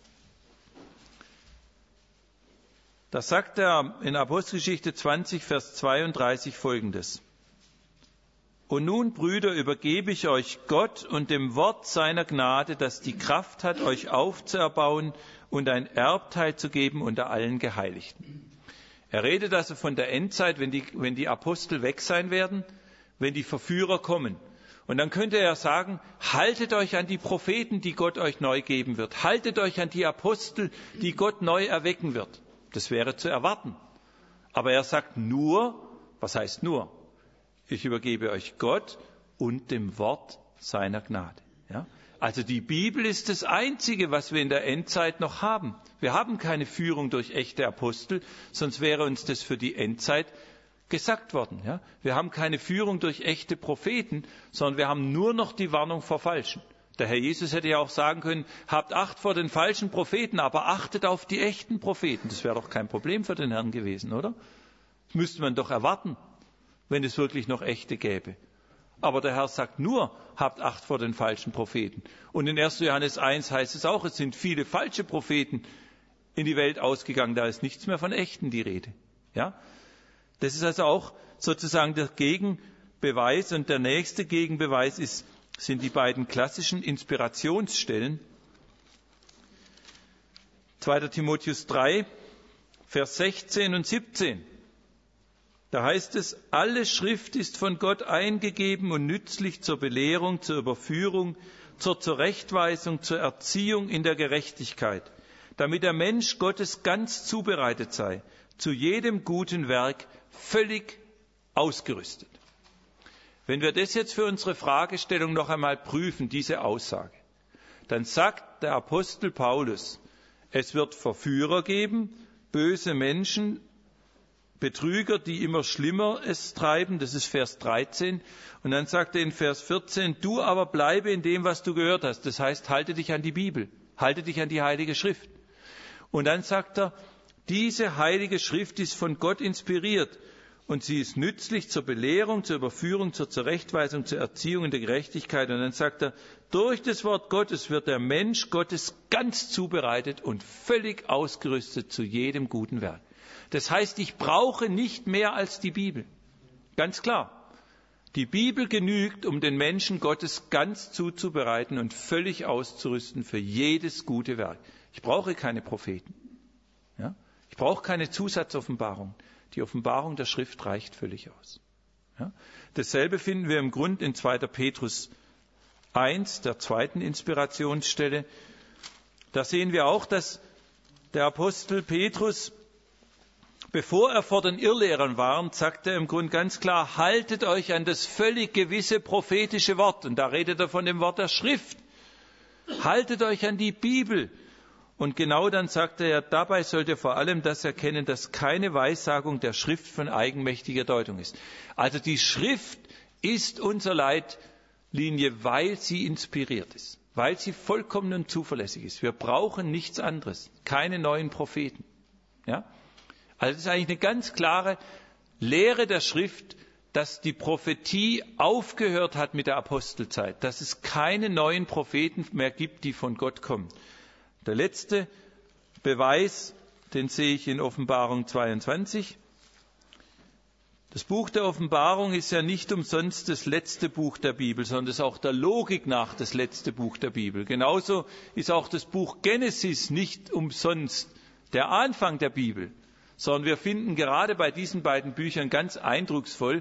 da sagt er in Apostelgeschichte 20, Vers 32 Folgendes. Und nun, Brüder, übergebe ich euch Gott und dem Wort seiner Gnade, das die Kraft hat, euch aufzuerbauen und ein Erbteil zu geben unter allen Geheiligten. Er redet also von der Endzeit, wenn die Apostel weg sein werden, wenn die Verführer kommen. Und dann könnte er sagen, haltet euch an die Propheten, die Gott euch neu geben wird. Haltet euch an die Apostel, die Gott neu erwecken wird. Das wäre zu erwarten. Aber er sagt nur, was heißt nur? Ich übergebe euch Gott und dem Wort seiner Gnade. Ja? Also die Bibel ist das Einzige, was wir in der Endzeit noch haben. Wir haben keine Führung durch echte Apostel, sonst wäre uns das für die Endzeit gesagt worden. Ja? Wir haben keine Führung durch echte Propheten, sondern wir haben nur noch die Warnung vor Falschen. Der Herr Jesus hätte ja auch sagen können, habt Acht vor den falschen Propheten, aber achtet auf die echten Propheten. Das wäre doch kein Problem für den Herrn gewesen, oder? Das müsste man doch erwarten, wenn es wirklich noch echte gäbe. Aber der Herr sagt nur, habt Acht vor den falschen Propheten. Und in 1. Johannes 1 heißt es auch, es sind viele falsche Propheten in die Welt ausgegangen, da ist nichts mehr von echten die Rede. Ja? Das ist also auch sozusagen der Gegenbeweis. Und der nächste Gegenbeweis sind die beiden klassischen Inspirationsstellen. 2. Timotheus 3, Vers 16 und 17. Da heißt es, alle Schrift ist von Gott eingegeben und nützlich zur Belehrung, zur Überführung, zur Zurechtweisung, zur Erziehung in der Gerechtigkeit, damit der Mensch Gottes ganz zubereitet sei, zu jedem guten Werk völlig ausgerüstet. Wenn wir das jetzt für unsere Fragestellung noch einmal prüfen, diese Aussage, dann sagt der Apostel Paulus, es wird Verführer geben, böse Menschen, Betrüger, die immer schlimmer es treiben, das ist Vers 13. Und dann sagt er in Vers 14, du aber bleibe in dem, was du gehört hast. Das heißt, halte dich an die Bibel, halte dich an die Heilige Schrift. Und dann sagt er, diese Heilige Schrift ist von Gott inspiriert und sie ist nützlich zur Belehrung, zur Überführung, zur Zurechtweisung, zur Erziehung in der Gerechtigkeit. Und dann sagt er, durch das Wort Gottes wird der Mensch Gottes ganz zubereitet und völlig ausgerüstet zu jedem guten Werk. Das heißt, ich brauche nicht mehr als die Bibel. Ganz klar. Die Bibel genügt, um den Menschen Gottes ganz zuzubereiten und völlig auszurüsten für jedes gute Werk. Ich brauche keine Propheten. Ja? Ich brauche keine Zusatzoffenbarung. Die Offenbarung der Schrift reicht völlig aus. Ja? Dasselbe finden wir im Grund in 2. Petrus 1, der zweiten Inspirationsstelle. Da sehen wir auch, dass der Apostel Petrus, bevor er vor den Irrlehrern warnt, sagt er im Grund ganz klar, haltet euch an das völlig gewisse prophetische Wort. Und da redet er von dem Wort der Schrift. Haltet euch an die Bibel. Und genau dann sagt er ja, dabei sollt ihr vor allem das erkennen, dass keine Weissagung der Schrift von eigenmächtiger Deutung ist. Also die Schrift ist unser Leitlinie, weil sie inspiriert ist, weil sie vollkommen und zuverlässig ist. Wir brauchen nichts anderes, keine neuen Propheten. Ja? Also das ist eigentlich eine ganz klare Lehre der Schrift, dass die Prophetie aufgehört hat mit der Apostelzeit, dass es keine neuen Propheten mehr gibt, die von Gott kommen. Der letzte Beweis, den sehe ich in Offenbarung 22. Das Buch der Offenbarung ist ja nicht umsonst das letzte Buch der Bibel, sondern es ist auch der Logik nach das letzte Buch der Bibel. Genauso ist auch das Buch Genesis nicht umsonst der Anfang der Bibel, sondern wir finden gerade bei diesen beiden Büchern ganz eindrucksvoll,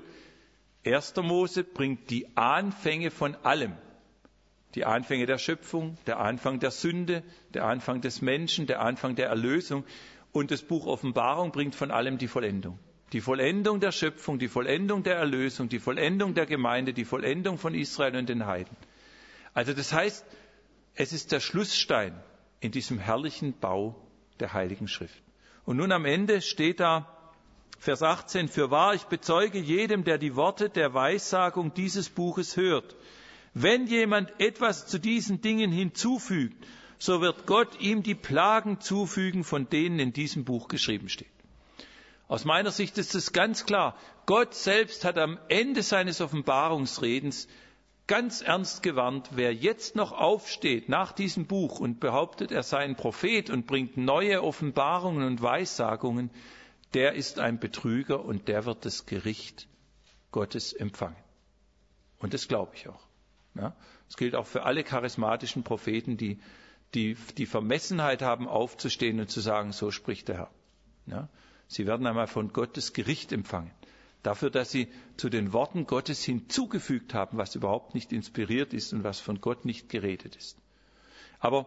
1. Mose bringt die Anfänge von allem. Die Anfänge der Schöpfung, der Anfang der Sünde, der Anfang des Menschen, der Anfang der Erlösung. Und das Buch Offenbarung bringt von allem die Vollendung. Die Vollendung der Schöpfung, die Vollendung der Erlösung, die Vollendung der Gemeinde, die Vollendung von Israel und den Heiden. Also das heißt, es ist der Schlussstein in diesem herrlichen Bau der Heiligen Schrift. Und nun am Ende steht da, Vers 18, fürwahr, ich bezeuge jedem, der die Worte der Weissagung dieses Buches hört. Wenn jemand etwas zu diesen Dingen hinzufügt, so wird Gott ihm die Plagen zufügen, von denen in diesem Buch geschrieben steht. Aus meiner Sicht ist es ganz klar, Gott selbst hat am Ende seines Offenbarungsredens ganz ernst gewarnt, wer jetzt noch aufsteht nach diesem Buch und behauptet, er sei ein Prophet und bringt neue Offenbarungen und Weissagungen, der ist ein Betrüger und der wird das Gericht Gottes empfangen. Und das glaube ich auch. Ja, das gilt auch für alle charismatischen Propheten, die Vermessenheit haben, aufzustehen und zu sagen, so spricht der Herr. Ja, sie werden einmal von Gott das Gericht empfangen. Dafür, dass sie zu den Worten Gottes hinzugefügt haben, was überhaupt nicht inspiriert ist und was von Gott nicht geredet ist. Aber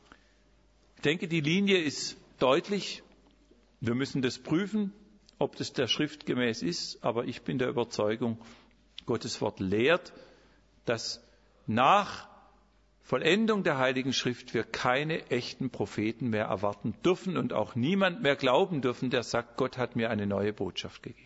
ich denke, die Linie ist deutlich. Wir müssen das prüfen, ob das der Schrift gemäß ist. Aber ich bin der Überzeugung, Gottes Wort lehrt, dass nach Vollendung der Heiligen Schrift wir keine echten Propheten mehr erwarten dürfen und auch niemand mehr glauben dürfen, der sagt, Gott hat mir eine neue Botschaft gegeben.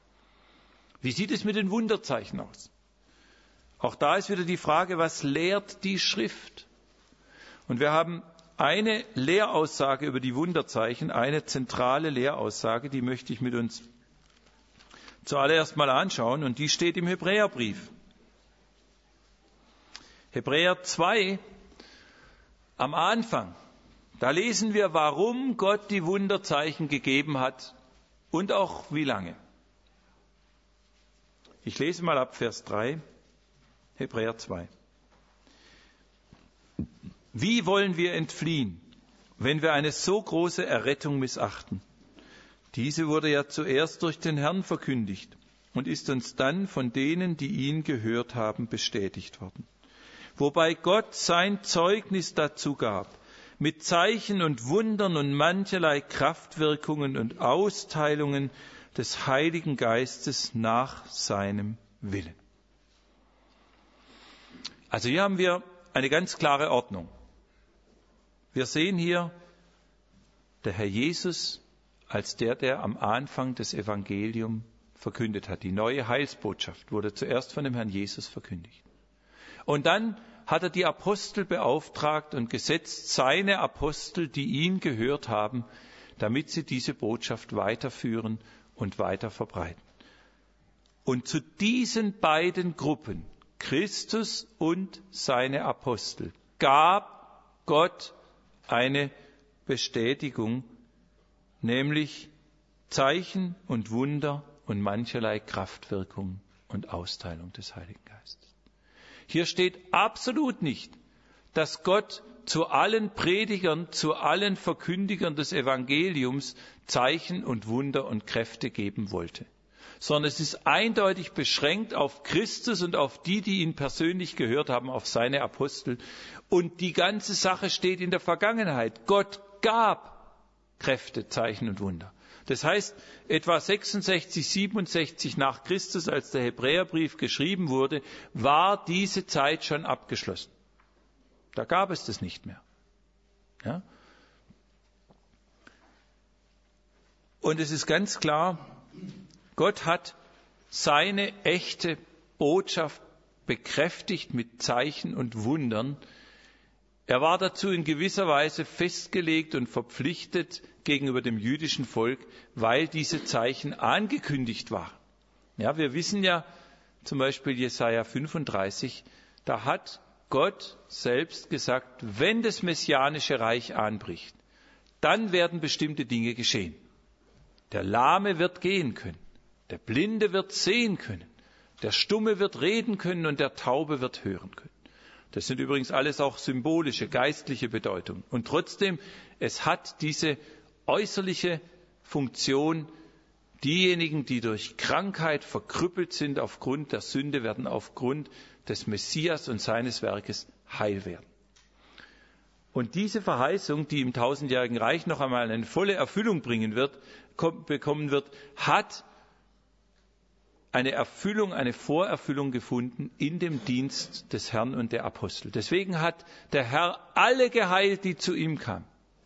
Wie sieht es mit den Wunderzeichen aus? Auch da ist wieder die Frage, was lehrt die Schrift? Und wir haben eine Lehraussage über die Wunderzeichen, eine zentrale Lehraussage, die möchte ich mit uns zuallererst mal anschauen, und die steht im Hebräerbrief. Hebräer 2, am Anfang, da lesen wir, warum Gott die Wunderzeichen gegeben hat und auch wie lange. Ich lese mal ab Vers 3, Hebräer 2. Wie wollen wir entfliehen, wenn wir eine so große Errettung missachten? Diese wurde ja zuerst durch den Herrn verkündigt und ist uns dann von denen, die ihn gehört haben, bestätigt worden. Wobei Gott sein Zeugnis dazu gab, mit Zeichen und Wundern und mancherlei Kraftwirkungen und Austeilungen des Heiligen Geistes nach seinem Willen. Also hier haben wir eine ganz klare Ordnung. Wir sehen hier, der Herr Jesus als der am Anfang des Evangeliums verkündet hat. Die neue Heilsbotschaft wurde zuerst von dem Herrn Jesus verkündigt. Und dann hat er die Apostel beauftragt und gesetzt, seine Apostel, die ihn gehört haben, damit sie diese Botschaft weiterführen und weiter verbreiten. Und zu diesen beiden Gruppen, Christus und seine Apostel, gab Gott eine Bestätigung, nämlich Zeichen und Wunder und mancherlei Kraftwirkung und Austeilung des Heiligen Geistes. Hier steht absolut nicht, dass Gott zu allen Predigern, zu allen Verkündigern des Evangeliums Zeichen und Wunder und Kräfte geben wollte. Sondern es ist eindeutig beschränkt auf Christus und auf die, die ihn persönlich gehört haben, auf seine Apostel. Und die ganze Sache steht in der Vergangenheit. Gott gab Kräfte, Zeichen und Wunder. Das heißt, etwa 66, 67 nach Christus, als der Hebräerbrief geschrieben wurde, war diese Zeit schon abgeschlossen. Da gab es das nicht mehr. Ja? Und es ist ganz klar, Gott hat seine echte Botschaft bekräftigt mit Zeichen und Wundern. Er war dazu in gewisser Weise festgelegt und verpflichtet gegenüber dem jüdischen Volk, weil diese Zeichen angekündigt waren. Ja, wir wissen ja zum Beispiel Jesaja 35, da hat Gott selbst gesagt, wenn das messianische Reich anbricht, dann werden bestimmte Dinge geschehen. Der Lahme wird gehen können, der Blinde wird sehen können, der Stumme wird reden können und der Taube wird hören können. Das sind übrigens alles auch symbolische, geistliche Bedeutungen. Und trotzdem, es hat diese äußerliche Funktion, diejenigen, die durch Krankheit verkrüppelt sind aufgrund der Sünde, werden aufgrund des Messias und seines Werkes heil werden. Und diese Verheißung, die im tausendjährigen Reich noch einmal eine volle Erfüllung bekommen wird, hat eine Erfüllung, eine Vorerfüllung gefunden in dem Dienst des Herrn und der Apostel. Deswegen hat der Herr alle geheilt, die zu ihm kamen.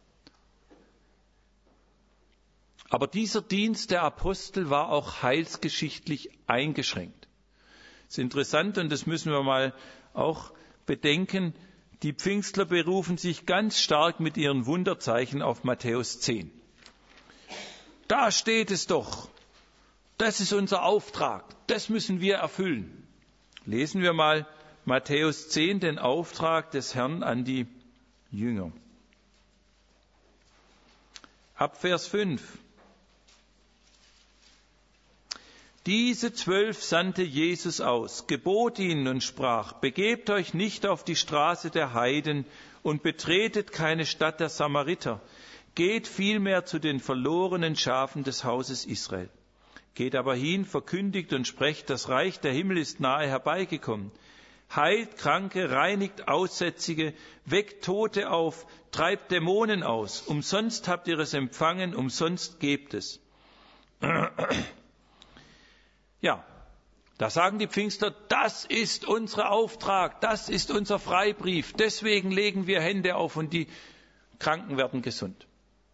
Aber dieser Dienst der Apostel war auch heilsgeschichtlich eingeschränkt. Das ist interessant und das müssen wir mal auch bedenken. Die Pfingstler berufen sich ganz stark mit ihren Wunderzeichen auf Matthäus 10. Da steht es doch. Das ist unser Auftrag. Das müssen wir erfüllen. Lesen wir mal Matthäus 10, den Auftrag des Herrn an die Jünger. Ab Vers 5. Diese 12 sandte Jesus aus, gebot ihnen und sprach, begebt euch nicht auf die Straße der Heiden und betretet keine Stadt der Samariter. Geht vielmehr zu den verlorenen Schafen des Hauses Israel. Geht aber hin, verkündigt und sprecht, das Reich der Himmel ist nahe herbeigekommen. Heilt Kranke, reinigt Aussätzige, weckt Tote auf, treibt Dämonen aus. Umsonst habt ihr es empfangen, umsonst gebt es. Ja, da sagen die Pfingstler, das ist unser Auftrag, das ist unser Freibrief. Deswegen legen wir Hände auf und die Kranken werden gesund.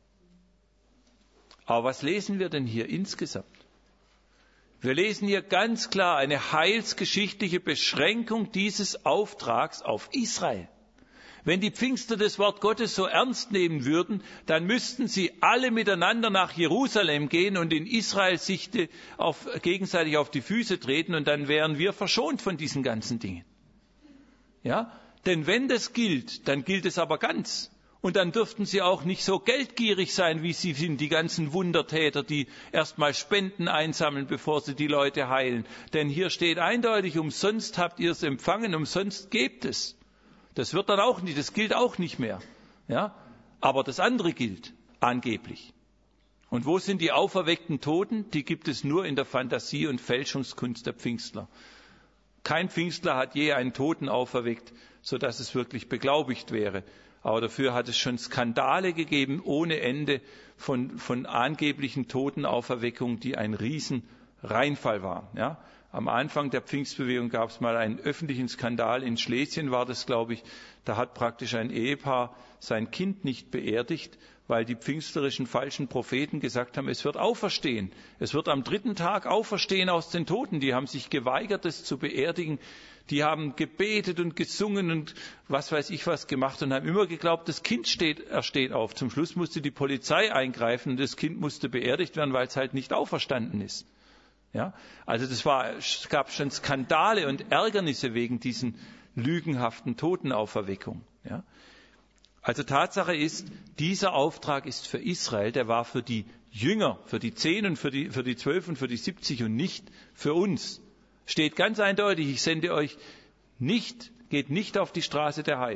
Aber was lesen wir denn hier insgesamt? Wir lesen hier ganz klar eine heilsgeschichtliche Beschränkung dieses Auftrags auf Israel. Wenn die Pfingster das Wort Gottes so ernst nehmen würden, dann müssten sie alle miteinander nach Jerusalem gehen und in Israel sich gegenseitig auf die Füße treten und dann wären wir verschont von diesen ganzen Dingen. Ja? Denn wenn das gilt, dann gilt es aber ganz. Und dann dürften sie auch nicht so geldgierig sein, wie sie sind, die ganzen Wundertäter, die erstmal Spenden einsammeln, bevor sie die Leute heilen. Denn hier steht eindeutig, umsonst habt ihr es empfangen, umsonst gebt es. Das wird dann auch nicht, das gilt auch nicht mehr. Ja? Aber das andere gilt, angeblich. Und wo sind die auferweckten Toten? Die gibt es nur in der Fantasie und Fälschungskunst der Pfingstler. Kein Pfingstler hat je einen Toten auferweckt, sodass es wirklich beglaubigt wäre. Aber dafür hat es schon Skandale gegeben, ohne Ende von angeblichen Totenauferweckungen, die ein Riesenreinfall waren. Ja? Am Anfang der Pfingstbewegung gab es mal einen öffentlichen Skandal. In Schlesien war das, glaube ich. Da hat praktisch ein Ehepaar sein Kind nicht beerdigt, weil die pfingstlerischen falschen Propheten gesagt haben, es wird auferstehen. Es wird am 3. Tag auferstehen aus den Toten. Die haben sich geweigert, es zu beerdigen. Die haben gebetet und gesungen und was weiß ich was gemacht und haben immer geglaubt, das Kind steht auf. Zum Schluss musste die Polizei eingreifen und das Kind musste beerdigt werden, weil es halt nicht auferstanden ist. Ja? Also es gab schon Skandale und Ärgernisse wegen diesen lügenhaften Totenauferweckungen. Ja? Also Tatsache ist, dieser Auftrag ist für Israel, der war für die Jünger, für die 10 und für die 12 und für die 70 und nicht für uns. Steht ganz eindeutig, ich sende euch nicht, geht nicht auf die Straße der Heiden.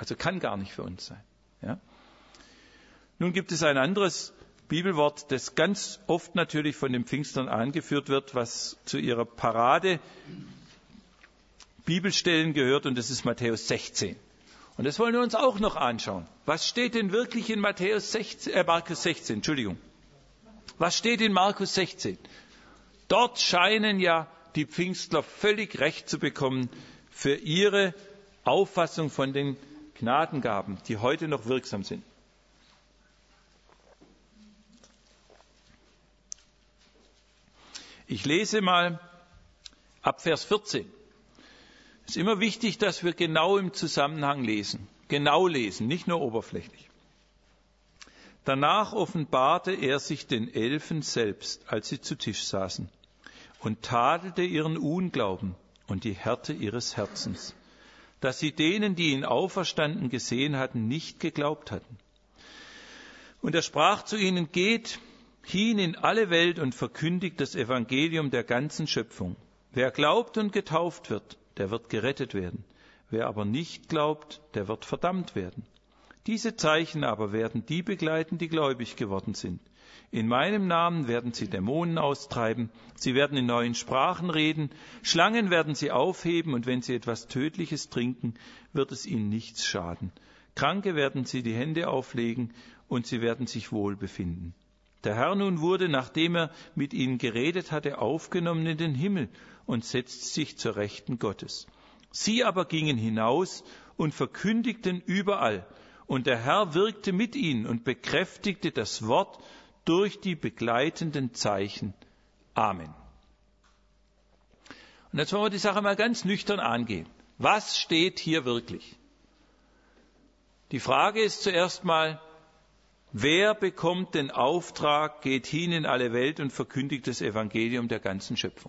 Also kann gar nicht für uns sein. Ja? Nun gibt es ein anderes Bibelwort, das ganz oft natürlich von den Pfingstern angeführt wird, was zu ihrer Parade Bibelstellen gehört, und das ist Matthäus 16. Und das wollen wir uns auch noch anschauen. Was steht denn wirklich in Markus 16? Entschuldigung. Was steht in Markus 16? Dort scheinen ja die Pfingstler völlig recht zu bekommen für ihre Auffassung von den Gnadengaben, die heute noch wirksam sind. Ich lese mal ab Vers 14. Es ist immer wichtig, dass wir genau im Zusammenhang lesen. Genau lesen, nicht nur oberflächlich. Danach offenbarte er sich den 11 selbst, als sie zu Tisch saßen, und tadelte ihren Unglauben und die Härte ihres Herzens, dass sie denen, die ihn auferstanden gesehen hatten, nicht geglaubt hatten. Und er sprach zu ihnen: Geht hin in alle Welt und verkündigt das Evangelium der ganzen Schöpfung. Wer glaubt und getauft wird, der wird gerettet werden. Wer aber nicht glaubt, der wird verdammt werden. Diese Zeichen aber werden die begleiten, die gläubig geworden sind. In meinem Namen werden sie Dämonen austreiben, sie werden in neuen Sprachen reden, Schlangen werden sie aufheben, und wenn sie etwas Tödliches trinken, wird es ihnen nichts schaden. Kranke werden sie die Hände auflegen, und sie werden sich wohl befinden. Der Herr nun wurde, nachdem er mit ihnen geredet hatte, aufgenommen in den Himmel und setzte sich zur Rechten Gottes. Sie aber gingen hinaus und verkündigten überall, und der Herr wirkte mit ihnen und bekräftigte das Wort durch die begleitenden Zeichen. Amen. Und jetzt wollen wir die Sache mal ganz nüchtern angehen. Was steht hier wirklich? Die Frage ist zuerst mal: Wer bekommt den Auftrag, geht hin in alle Welt und verkündigt das Evangelium der ganzen Schöpfung?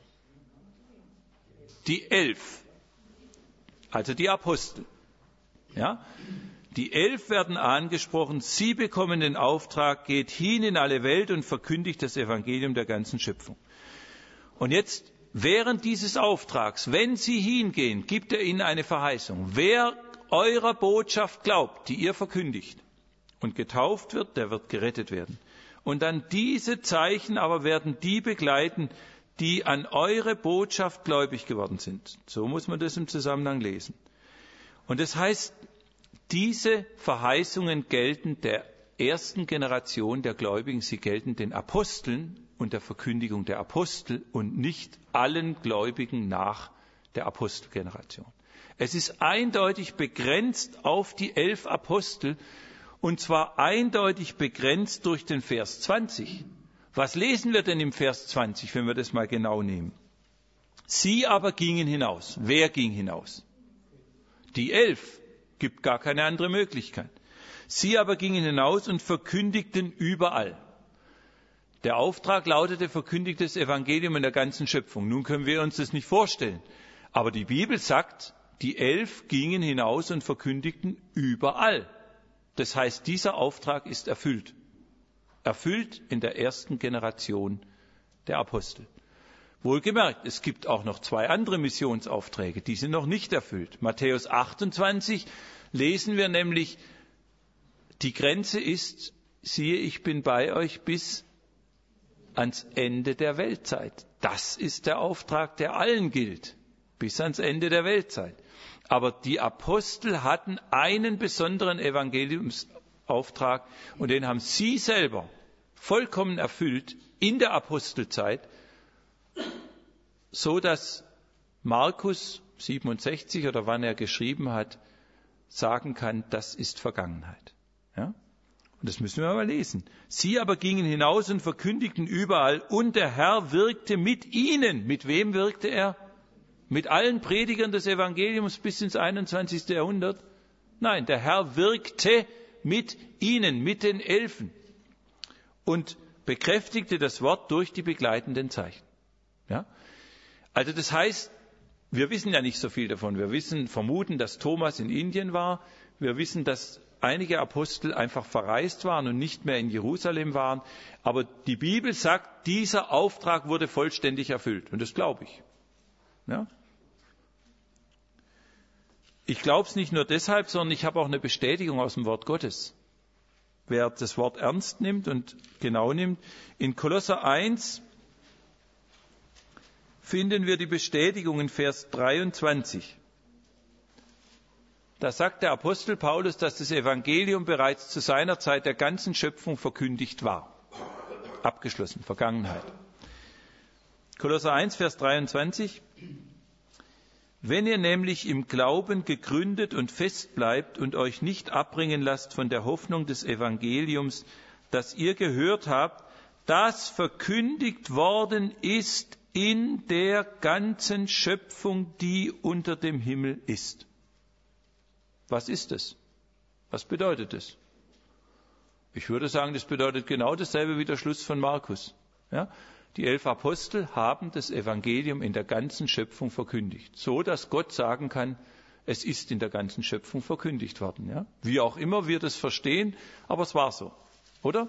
Die 11, also die Apostel. Ja? Die 11 werden angesprochen, sie bekommen den Auftrag, geht hin in alle Welt und verkündigt das Evangelium der ganzen Schöpfung. Und jetzt, während dieses Auftrags, wenn sie hingehen, gibt er ihnen eine Verheißung. Wer eurer Botschaft glaubt, die ihr verkündigt, und getauft wird, der wird gerettet werden. Und dann diese Zeichen aber werden die begleiten, die an eure Botschaft gläubig geworden sind. So muss man das im Zusammenhang lesen. Und das heißt, diese Verheißungen gelten der ersten Generation der Gläubigen, sie gelten den Aposteln und der Verkündigung der Apostel und nicht allen Gläubigen nach der Apostelgeneration. Es ist eindeutig begrenzt auf die 11 Apostel, und zwar eindeutig begrenzt durch den Vers 20. Was lesen wir denn im Vers 20, wenn wir das mal genau nehmen? Sie aber gingen hinaus. Wer ging hinaus? Die 11. Gibt gar keine andere Möglichkeit. Sie aber gingen hinaus und verkündigten überall. Der Auftrag lautete: verkündigt das Evangelium in der ganzen Schöpfung. Nun können wir uns das nicht vorstellen. Aber die Bibel sagt, die 11 gingen hinaus und verkündigten überall. Das heißt, dieser Auftrag ist erfüllt. Erfüllt in der ersten Generation der Apostel. Wohlgemerkt, es gibt auch noch 2 andere Missionsaufträge, die sind noch nicht erfüllt. Matthäus 28 lesen wir nämlich, die Grenze ist, siehe, ich bin bei euch bis ans Ende der Weltzeit. Das ist der Auftrag, der allen gilt, bis ans Ende der Weltzeit. Aber die Apostel hatten einen besonderen Evangeliumsauftrag, und den haben sie selber vollkommen erfüllt in der Apostelzeit, so dass Markus 67 oder wann er geschrieben hat, sagen kann, das ist Vergangenheit. Ja? Und das müssen wir mal lesen. Sie aber gingen hinaus und verkündigten überall, und der Herr wirkte mit ihnen. Mit wem wirkte er? Mit allen Predigern des Evangeliums bis ins 21. Jahrhundert? Nein, der Herr wirkte mit ihnen, mit den 11, und bekräftigte das Wort durch die begleitenden Zeichen. Ja? Also das heißt, wir wissen ja nicht so viel davon. Wir vermuten, dass Thomas in Indien war. Wir wissen, dass einige Apostel einfach verreist waren und nicht mehr in Jerusalem waren. Aber die Bibel sagt, dieser Auftrag wurde vollständig erfüllt. Und das glaube ich. Ja? Ich glaube es nicht nur deshalb, sondern ich habe auch eine Bestätigung aus dem Wort Gottes. Wer das Wort ernst nimmt und genau nimmt, in Kolosser 1 finden wir die Bestätigung in Vers 23. Da sagt der Apostel Paulus, dass das Evangelium bereits zu seiner Zeit der ganzen Schöpfung verkündigt war. Abgeschlossen, Vergangenheit. Kolosser 1, Vers 23. Wenn ihr nämlich im Glauben gegründet und fest bleibt und euch nicht abbringen lasst von der Hoffnung des Evangeliums, das ihr gehört habt, das verkündigt worden ist in der ganzen Schöpfung, die unter dem Himmel ist. Was ist es? Was bedeutet es? Ich würde sagen, das bedeutet genau dasselbe wie der Schluss von Markus. Ja? Die 11 Apostel haben das Evangelium in der ganzen Schöpfung verkündigt, so dass Gott sagen kann, es ist in der ganzen Schöpfung verkündigt worden. Ja? Wie auch immer wir das verstehen, aber es war so, oder?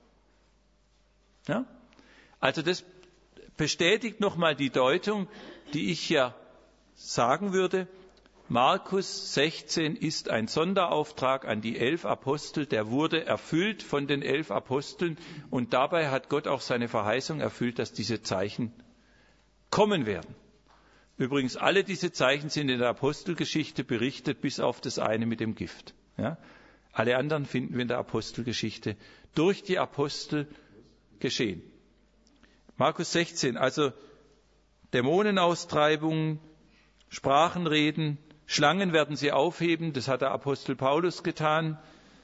Ja? Also das bestätigt nochmal die Deutung, die ich ja sagen würde. Markus 16 ist ein Sonderauftrag an die 11 Apostel, der wurde erfüllt von den 11 Aposteln und dabei hat Gott auch seine Verheißung erfüllt, dass diese Zeichen kommen werden. Übrigens, alle diese Zeichen sind in der Apostelgeschichte berichtet, bis auf das eine mit dem Gift. Ja? Alle anderen finden wir in der Apostelgeschichte durch die Apostel geschehen. Markus 16, also Dämonenaustreibungen, Sprachenreden, Schlangen werden sie aufheben, das hat der Apostel Paulus getan.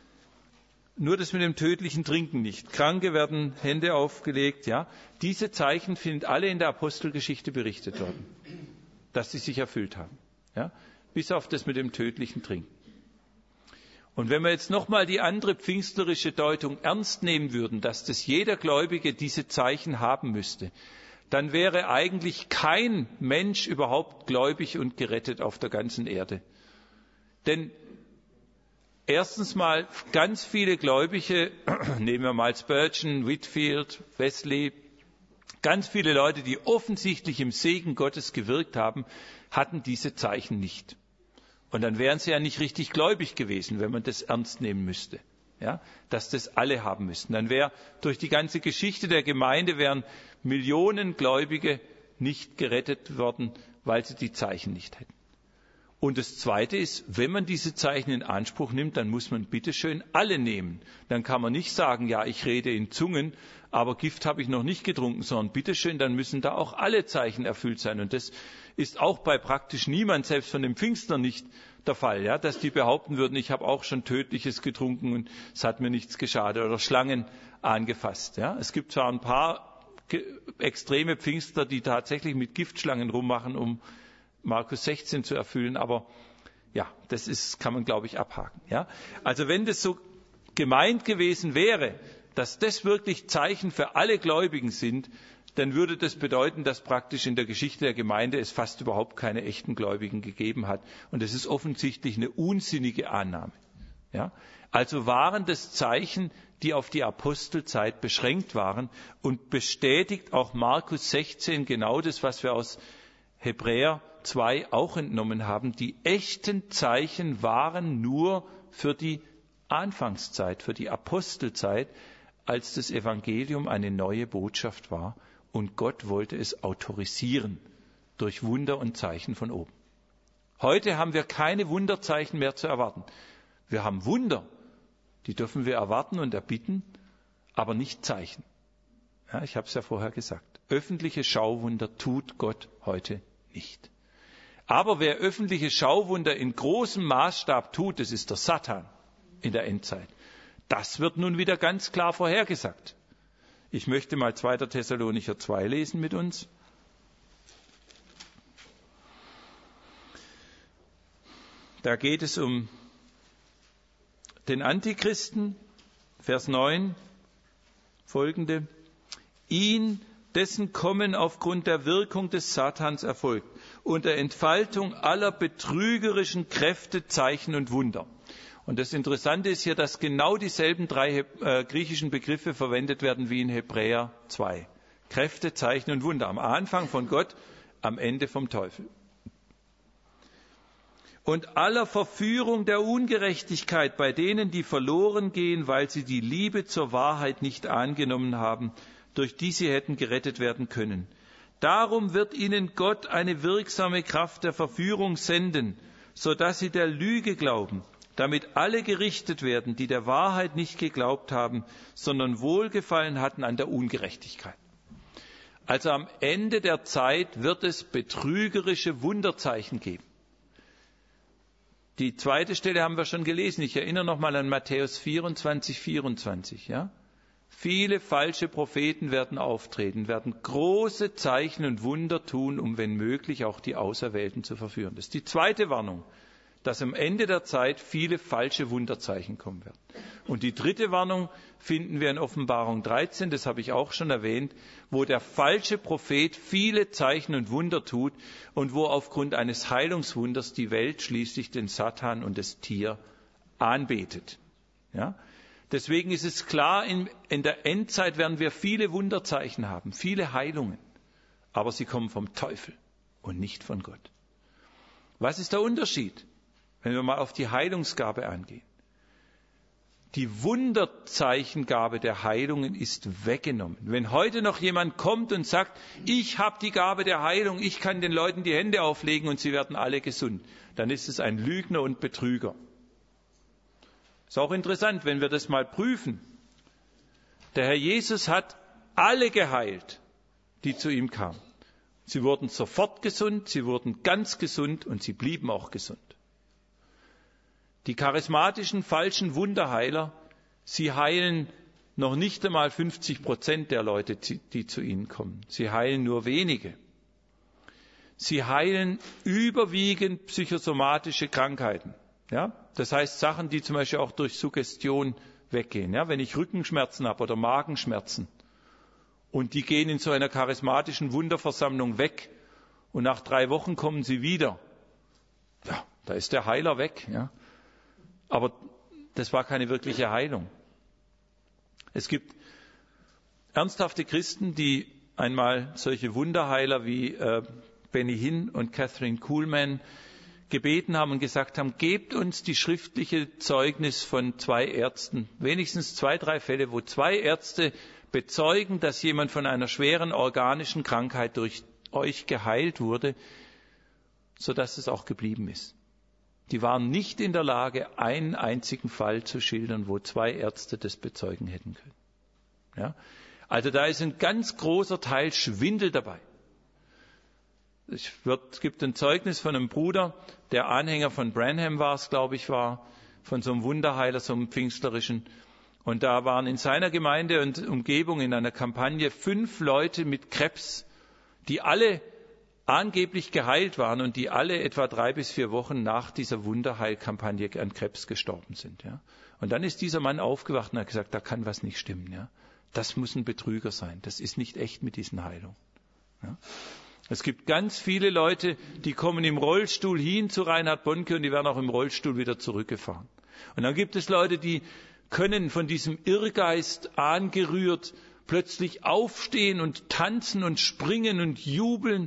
Nur das mit dem tödlichen Trinken nicht. Kranke werden Hände aufgelegt, ja. Diese Zeichen sind alle in der Apostelgeschichte berichtet worden, dass sie sich erfüllt haben, ja. Bis auf das mit dem tödlichen Trinken. Und wenn wir jetzt nochmal die andere pfingstlerische Deutung ernst nehmen würden, dass das jeder Gläubige diese Zeichen haben müsste, dann wäre eigentlich kein Mensch überhaupt gläubig und gerettet auf der ganzen Erde. Denn erstens mal ganz viele Gläubige, nehmen wir mal Spurgeon, Whitefield, Wesley, ganz viele Leute, die offensichtlich im Segen Gottes gewirkt haben, hatten diese Zeichen nicht. Und dann wären sie ja nicht richtig gläubig gewesen, wenn man das ernst nehmen müsste. Ja, dass das alle haben müssten. Dann wäre durch die ganze Geschichte der Gemeinde wären Millionen Gläubige nicht gerettet worden, weil sie die Zeichen nicht hätten. Und das Zweite ist, wenn man diese Zeichen in Anspruch nimmt, dann muss man bitteschön alle nehmen. Dann kann man nicht sagen, ja, ich rede in Zungen, aber Gift habe ich noch nicht getrunken, sondern bitteschön, dann müssen da auch alle Zeichen erfüllt sein. Und das ist auch bei praktisch niemand, selbst von den Pfingstlern nicht der Fall, ja, dass die behaupten würden, ich habe auch schon Tödliches getrunken und es hat mir nichts geschadet oder Schlangen angefasst. Ja. Es gibt zwar ein paar extreme Pfingstler, die tatsächlich mit Giftschlangen rummachen, um Markus 16 zu erfüllen, aber ja, kann man, glaube ich, abhaken. Ja. Also wenn das so gemeint gewesen wäre, dass das wirklich Zeichen für alle Gläubigen sind, dann würde das bedeuten, dass praktisch in der Geschichte der Gemeinde es fast überhaupt keine echten Gläubigen gegeben hat. Und das ist offensichtlich eine unsinnige Annahme. Ja? Also waren das Zeichen, die auf die Apostelzeit beschränkt waren und bestätigt auch Markus 16 genau das, was wir aus Hebräer 2 auch entnommen haben. Die echten Zeichen waren nur für die Anfangszeit, für die Apostelzeit, als das Evangelium eine neue Botschaft war. Und Gott wollte es autorisieren durch Wunder und Zeichen von oben. Heute haben wir keine Wunderzeichen mehr zu erwarten. Wir haben Wunder, die dürfen wir erwarten und erbitten, aber nicht Zeichen. Ja, ich habe es ja vorher gesagt. Öffentliche Schauwunder tut Gott heute nicht. Aber wer öffentliche Schauwunder in großem Maßstab tut, das ist der Satan in der Endzeit. Das wird nun wieder ganz klar vorhergesagt. Ich möchte mal 2. Thessalonicher 2 lesen mit uns. Da geht es um den Antichristen, Vers 9, folgende. Ihn, dessen Kommen aufgrund der Wirkung des Satans erfolgt, unter Entfaltung aller betrügerischen Kräfte, Zeichen und Wunder. Und das Interessante ist hier, dass genau dieselben 3 griechischen Begriffe verwendet werden wie in Hebräer 2. Kräfte, Zeichen und Wunder. Am Anfang von Gott, am Ende vom Teufel. und aller Verführung der Ungerechtigkeit bei denen, die verloren gehen, weil sie die Liebe zur Wahrheit nicht angenommen haben, durch die sie hätten gerettet werden können. Darum wird ihnen Gott eine wirksame Kraft der Verführung senden, so dass sie der Lüge glauben, damit alle gerichtet werden, die der Wahrheit nicht geglaubt haben, sondern Wohlgefallen hatten an der Ungerechtigkeit. Also am Ende der Zeit wird es betrügerische Wunderzeichen geben. Die zweite Stelle haben wir schon gelesen. Ich erinnere nochmal an Matthäus 24, 24. Ja? Viele falsche Propheten werden auftreten, werden große Zeichen und Wunder tun, um wenn möglich auch die Auserwählten zu verführen. Das ist die zweite Warnung, dass am Ende der Zeit viele falsche Wunderzeichen kommen werden. Und die dritte Warnung finden wir in Offenbarung 13, das habe ich auch schon erwähnt, wo der falsche Prophet viele Zeichen und Wunder tut und wo aufgrund eines Heilungswunders die Welt schließlich den Satan und das Tier anbetet. Ja? Deswegen ist es klar, in der Endzeit werden wir viele Wunderzeichen haben, viele Heilungen, aber sie kommen vom Teufel und nicht von Gott. Was ist der Unterschied, wenn wir mal auf die Heilungsgabe eingehen? Die Wunderzeichengabe der Heilungen ist weggenommen. Wenn heute noch jemand kommt und sagt, ich habe die Gabe der Heilung, ich kann den Leuten die Hände auflegen und sie werden alle gesund, dann ist es ein Lügner und Betrüger. Ist auch interessant, wenn wir das mal prüfen. Der Herr Jesus hat alle geheilt, die zu ihm kamen. Sie wurden sofort gesund, sie wurden ganz gesund und sie blieben auch gesund. Die charismatischen falschen Wunderheiler, sie heilen noch nicht einmal 50% der Leute, die zu ihnen kommen. Sie heilen nur wenige. Sie heilen überwiegend psychosomatische Krankheiten. Ja? Das heißt Sachen, die zum Beispiel auch durch Suggestion weggehen. Ja? Wenn ich Rückenschmerzen habe oder Magenschmerzen und die gehen in so einer charismatischen Wunderversammlung weg und nach 3 Wochen kommen sie wieder. Ja, da ist der Heiler weg. Ja? Aber das war keine wirkliche Heilung. Es gibt ernsthafte Christen, die einmal solche Wunderheiler wie Benny Hinn und Catherine Kuhlman gebeten haben und gesagt haben, gebt uns die schriftliche Zeugnis von 2 Ärzten, wenigstens 2, 3 Fälle, wo 2 Ärzte bezeugen, dass jemand von einer schweren organischen Krankheit durch euch geheilt wurde, sodass es auch geblieben ist. Die waren nicht in der Lage, einen einzigen Fall zu schildern, wo 2 Ärzte das bezeugen hätten können. Ja? Also da ist ein ganz großer Teil Schwindel dabei. Es gibt ein Zeugnis von einem Bruder, der Anhänger von Branham war es, glaube ich, war, von so einem Wunderheiler, so einem Pfingstlerischen. Und da waren in seiner Gemeinde und Umgebung in einer Kampagne 5 Leute mit Krebs, die alle angeblich geheilt waren und die alle etwa 3 bis 4 Wochen nach dieser Wunderheilkampagne an Krebs gestorben sind. Ja. Und dann ist dieser Mann aufgewacht und hat gesagt, da kann was nicht stimmen. Ja. Das muss ein Betrüger sein. Das ist nicht echt mit diesen Heilungen. Ja. Es gibt ganz viele Leute, die kommen im Rollstuhl hin zu Reinhard Bonnke und die werden auch im Rollstuhl wieder zurückgefahren. Und dann gibt es Leute, die können von diesem Irrgeist angerührt plötzlich aufstehen und tanzen und springen und jubeln.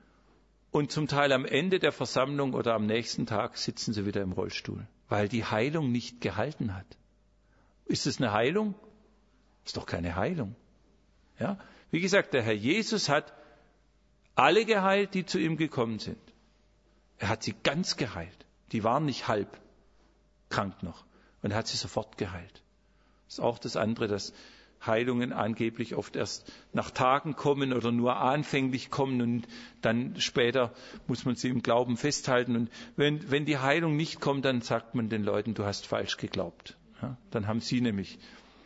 Und zum Teil am Ende der Versammlung oder am nächsten Tag sitzen sie wieder im Rollstuhl, weil die Heilung nicht gehalten hat. Ist es eine Heilung? Ist doch keine Heilung. Ja? Wie gesagt, der Herr Jesus hat alle geheilt, die zu ihm gekommen sind. Er hat sie ganz geheilt. Die waren nicht halb krank noch. Und er hat sie sofort geheilt. Das ist auch das andere, dass Heilungen angeblich oft erst nach Tagen kommen oder nur anfänglich kommen und dann später muss man sie im Glauben festhalten. Und wenn die Heilung nicht kommt, dann sagt man den Leuten, du hast falsch geglaubt. Ja, dann haben sie nämlich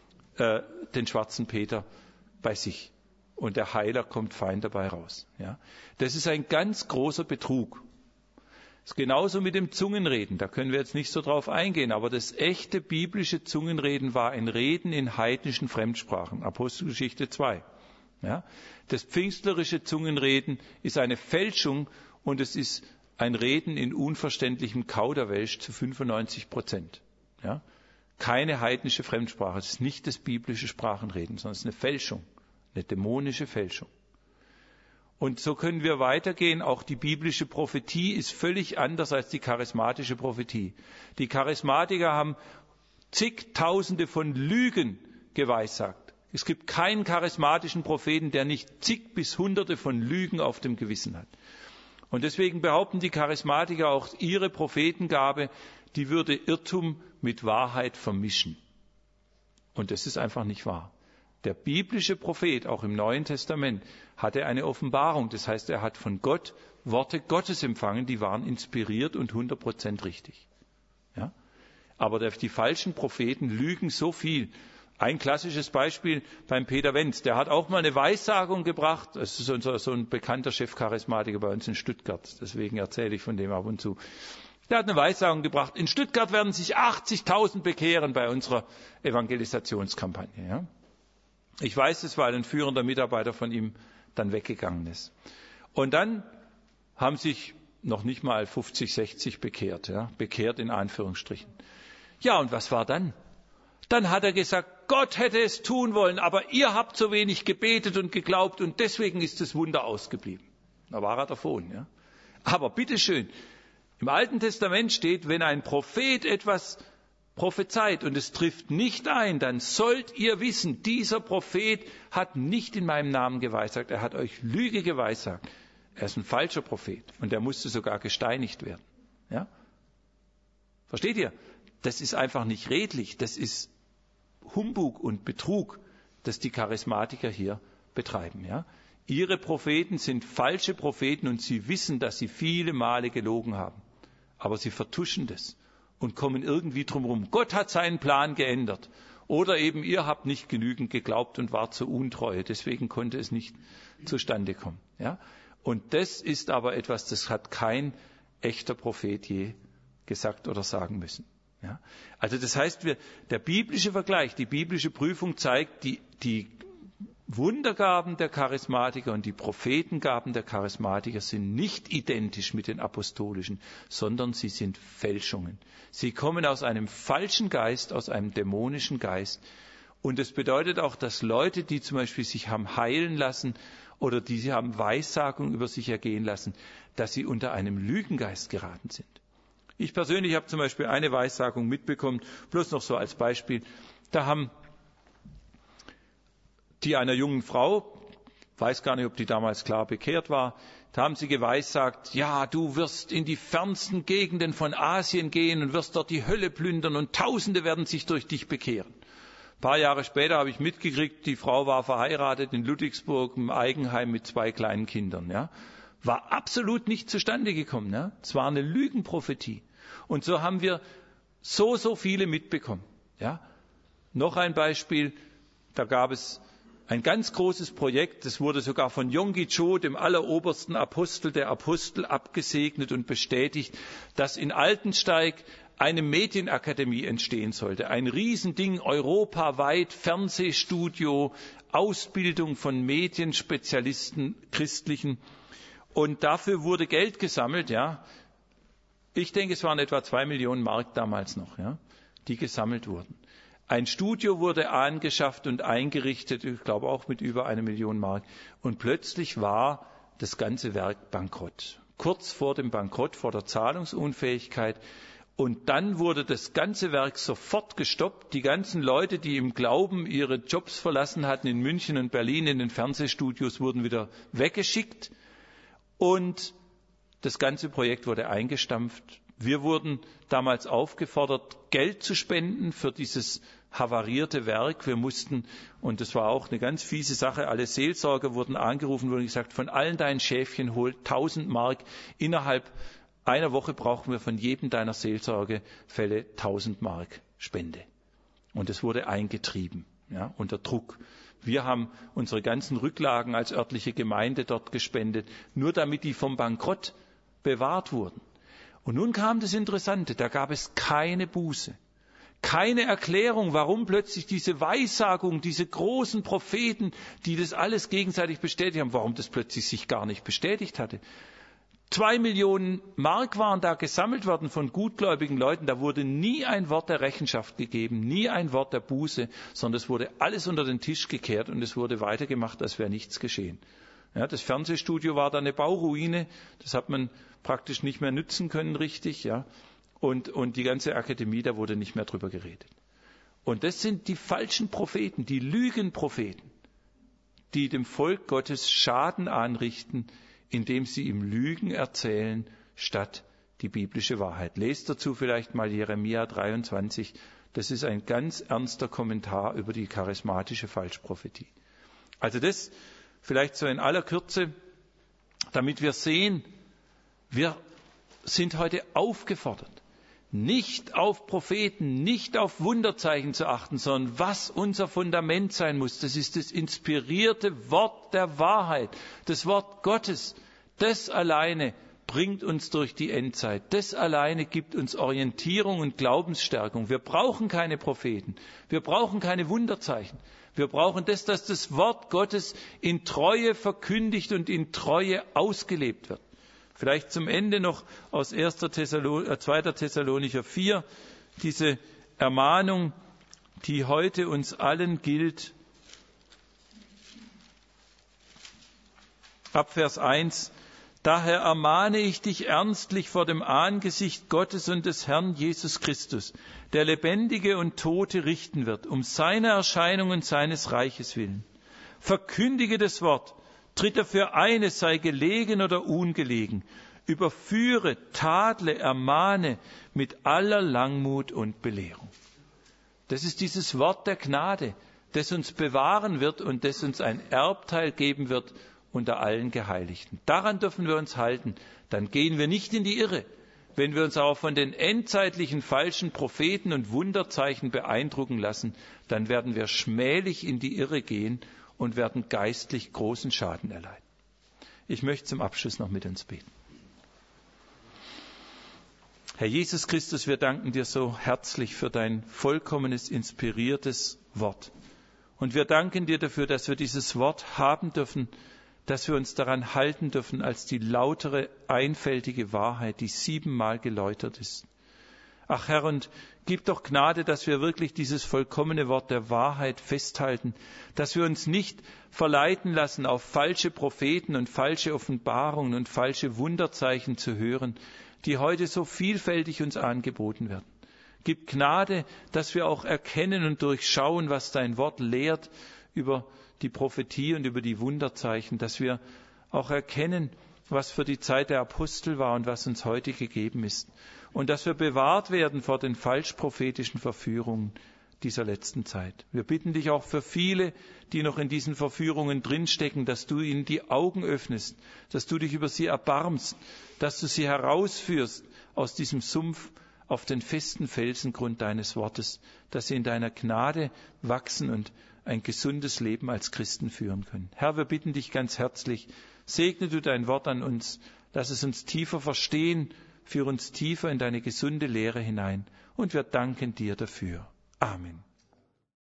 den schwarzen Peter bei sich und der Heiler kommt fein dabei raus. Ja. Das ist ein ganz großer Betrug. Das ist genauso mit dem Zungenreden, da können wir jetzt nicht so drauf eingehen, aber das echte biblische Zungenreden war ein Reden in heidnischen Fremdsprachen, Apostelgeschichte 2. Ja? Das pfingstlerische Zungenreden ist eine Fälschung und es ist ein Reden in unverständlichem Kauderwelsch zu 95%. Ja? Keine heidnische Fremdsprache, es ist nicht das biblische Sprachenreden, sondern es ist eine Fälschung, eine dämonische Fälschung. Und so können wir weitergehen. Auch die biblische Prophetie ist völlig anders als die charismatische Prophetie. Die Charismatiker haben zigtausende von Lügen geweissagt. Es gibt keinen charismatischen Propheten, der nicht zig bis hunderte von Lügen auf dem Gewissen hat. Und deswegen behaupten die Charismatiker auch, ihre Prophetengabe, die würde Irrtum mit Wahrheit vermischen. Und das ist einfach nicht wahr. Der biblische Prophet, auch im Neuen Testament, hatte eine Offenbarung. Das heißt, er hat von Gott Worte Gottes empfangen, die waren inspiriert und 100% richtig. Ja? Aber die falschen Propheten lügen so viel. Ein klassisches Beispiel beim Peter Wenz, der hat auch mal eine Weissagung gebracht. Das ist so ein bekannter Chefcharismatiker bei uns in Stuttgart. Deswegen erzähle ich von dem ab und zu. Der hat eine Weissagung gebracht. In Stuttgart werden sich 80.000 bekehren bei unserer Evangelisationskampagne. Ja? Ich weiß es, weil ein führender Mitarbeiter von ihm dann weggegangen ist. Und dann haben sich noch nicht mal 50, 60 bekehrt. Ja? Bekehrt in Anführungsstrichen. Ja, und was war dann? Dann hat er gesagt, Gott hätte es tun wollen, aber ihr habt so wenig gebetet und geglaubt und deswegen ist das Wunder ausgeblieben. Da war er davon. Ja? Aber bitteschön, im Alten Testament steht, wenn ein Prophet etwas prophezeit und es trifft nicht ein, dann sollt ihr wissen, dieser Prophet hat nicht in meinem Namen geweissagt, er hat euch Lüge geweissagt. Er ist ein falscher Prophet und er musste sogar gesteinigt werden. Ja? Versteht ihr? Das ist einfach nicht redlich, das ist Humbug und Betrug, das die Charismatiker hier betreiben. Ja? Ihre Propheten sind falsche Propheten und sie wissen, dass sie viele Male gelogen haben. Aber sie vertuschen das und kommen irgendwie drum herum. Gott hat seinen Plan geändert. Oder eben ihr habt nicht genügend geglaubt und wart so untreu. Deswegen konnte es nicht zustande kommen. Ja? Und das ist aber etwas, das hat kein echter Prophet je gesagt oder sagen müssen. Ja? Also das heißt, der biblische Vergleich, die biblische Prüfung zeigt, die Wundergaben der Charismatiker und die Prophetengaben der Charismatiker sind nicht identisch mit den apostolischen, sondern sie sind Fälschungen. Sie kommen aus einem falschen Geist, aus einem dämonischen Geist. Und das bedeutet auch, dass Leute, die zum Beispiel sich haben heilen lassen oder die sie haben Weissagung über sich ergehen lassen, dass sie unter einem Lügengeist geraten sind. Ich persönlich habe zum Beispiel eine Weissagung mitbekommen, bloß noch so als Beispiel. Da haben die einer jungen Frau, weiß gar nicht, ob die damals klar bekehrt war, da haben sie geweissagt, ja, du wirst in die fernsten Gegenden von Asien gehen und wirst dort die Hölle plündern und Tausende werden sich durch dich bekehren. Ein paar Jahre später habe ich mitgekriegt, die Frau war verheiratet in Ludwigsburg im Eigenheim mit 2 kleinen Kindern. Ja. War absolut nicht zustande gekommen. Ja. Es war eine Lügenprophetie. Und so haben wir so viele mitbekommen. Ja. Noch ein Beispiel, da gab es ein ganz großes Projekt, das wurde sogar von Yonggi Cho, dem allerobersten Apostel der Apostel, abgesegnet und bestätigt, dass in Altensteig eine Medienakademie entstehen sollte. Ein Riesending, europaweit, Fernsehstudio, Ausbildung von Medienspezialisten, Christlichen. Und dafür wurde Geld gesammelt, ja. Ich denke, es waren etwa 2 Millionen Mark damals noch, ja, die gesammelt wurden. Ein Studio wurde angeschafft und eingerichtet, ich glaube auch mit über 1 Million Mark. Und plötzlich war das ganze Werk bankrott. Kurz vor dem Bankrott, vor der Zahlungsunfähigkeit. Und dann wurde das ganze Werk sofort gestoppt. Die ganzen Leute, die im Glauben ihre Jobs verlassen hatten in München und Berlin in den Fernsehstudios, wurden wieder weggeschickt. Und das ganze Projekt wurde eingestampft. Wir wurden damals aufgefordert, Geld zu spenden für dieses havarierte Werk. Wir mussten, und das war auch eine ganz fiese Sache, alle Seelsorger wurden angerufen, wurden gesagt, von allen deinen Schäfchen hol 1000 Mark. Innerhalb einer Woche brauchen wir von jedem deiner Seelsorgefälle 1000 Mark Spende. Und es wurde eingetrieben, ja, unter Druck. Wir haben unsere ganzen Rücklagen als örtliche Gemeinde dort gespendet, nur damit die vom Bankrott bewahrt wurden. Und nun kam das Interessante, da gab es keine Buße, keine Erklärung, warum plötzlich diese Weissagung, diese großen Propheten, die das alles gegenseitig bestätigt haben, warum das plötzlich sich gar nicht bestätigt hatte. 2 Millionen Mark waren da gesammelt worden von gutgläubigen Leuten, da wurde nie ein Wort der Rechenschaft gegeben, nie ein Wort der Buße, sondern es wurde alles unter den Tisch gekehrt und es wurde weitergemacht, als wäre nichts geschehen. Ja, das Fernsehstudio war da eine Bauruine, das hat man praktisch nicht mehr nutzen können richtig. Ja. Und die ganze Akademie, da wurde nicht mehr drüber geredet. Und das sind die falschen Propheten, die Lügenpropheten, die dem Volk Gottes Schaden anrichten, indem sie ihm Lügen erzählen, statt die biblische Wahrheit. Lest dazu vielleicht mal Jeremia 23. Das ist ein ganz ernster Kommentar über die charismatische Falschprophetie. Also das vielleicht so in aller Kürze, damit wir sehen, wir sind heute aufgefordert, nicht auf Propheten, nicht auf Wunderzeichen zu achten, sondern was unser Fundament sein muss, das ist das inspirierte Wort der Wahrheit, das Wort Gottes. Das alleine bringt uns durch die Endzeit. Das alleine gibt uns Orientierung und Glaubensstärkung. Wir brauchen keine Propheten. Wir brauchen keine Wunderzeichen. Wir brauchen das, dass das Wort Gottes in Treue verkündigt und in Treue ausgelebt wird. Vielleicht zum Ende noch aus 2. Thessalonicher 4, diese Ermahnung, die heute uns allen gilt. Ab Vers 1. Daher ermahne ich dich ernstlich vor dem Angesicht Gottes und des Herrn Jesus Christus, der Lebendige und Tote richten wird, um seiner Erscheinung und seines Reiches willen. Verkündige das Wort, tritt dafür ein, es sei gelegen oder ungelegen. Überführe, tadle, ermahne mit aller Langmut und Belehrung. Das ist dieses Wort der Gnade, das uns bewahren wird und das uns ein Erbteil geben wird unter allen Geheiligten. Daran dürfen wir uns halten. Dann gehen wir nicht in die Irre. Wenn wir uns aber von den endzeitlichen falschen Propheten und Wunderzeichen beeindrucken lassen, dann werden wir schmählich in die Irre gehen und werden geistlich großen Schaden erleiden. Ich möchte zum Abschluss noch mit uns beten. Herr Jesus Christus, wir danken dir so herzlich für dein vollkommenes, inspiriertes Wort. Und wir danken dir dafür, dass wir dieses Wort haben dürfen, dass wir uns daran halten dürfen als die lautere, einfältige Wahrheit, die 7-mal geläutert ist. Ach Herr, und gib doch Gnade, dass wir wirklich dieses vollkommene Wort der Wahrheit festhalten, dass wir uns nicht verleiten lassen, auf falsche Propheten und falsche Offenbarungen und falsche Wunderzeichen zu hören, die heute so vielfältig uns angeboten werden. Gib Gnade, dass wir auch erkennen und durchschauen, was dein Wort lehrt über die Prophetie und über die Wunderzeichen, dass wir auch erkennen, was für die Zeit der Apostel war und was uns heute gegeben ist. Und dass wir bewahrt werden vor den falschprophetischen Verführungen dieser letzten Zeit. Wir bitten dich auch für viele, die noch in diesen Verführungen drinstecken, dass du ihnen die Augen öffnest, dass du dich über sie erbarmst, dass du sie herausführst aus diesem Sumpf auf den festen Felsengrund deines Wortes, dass sie in deiner Gnade wachsen und ein gesundes Leben als Christen führen können. Herr, wir bitten dich ganz herzlich, segne du dein Wort an uns, lass es uns tiefer verstehen, führe uns tiefer in deine gesunde Lehre hinein und wir danken dir dafür. Amen.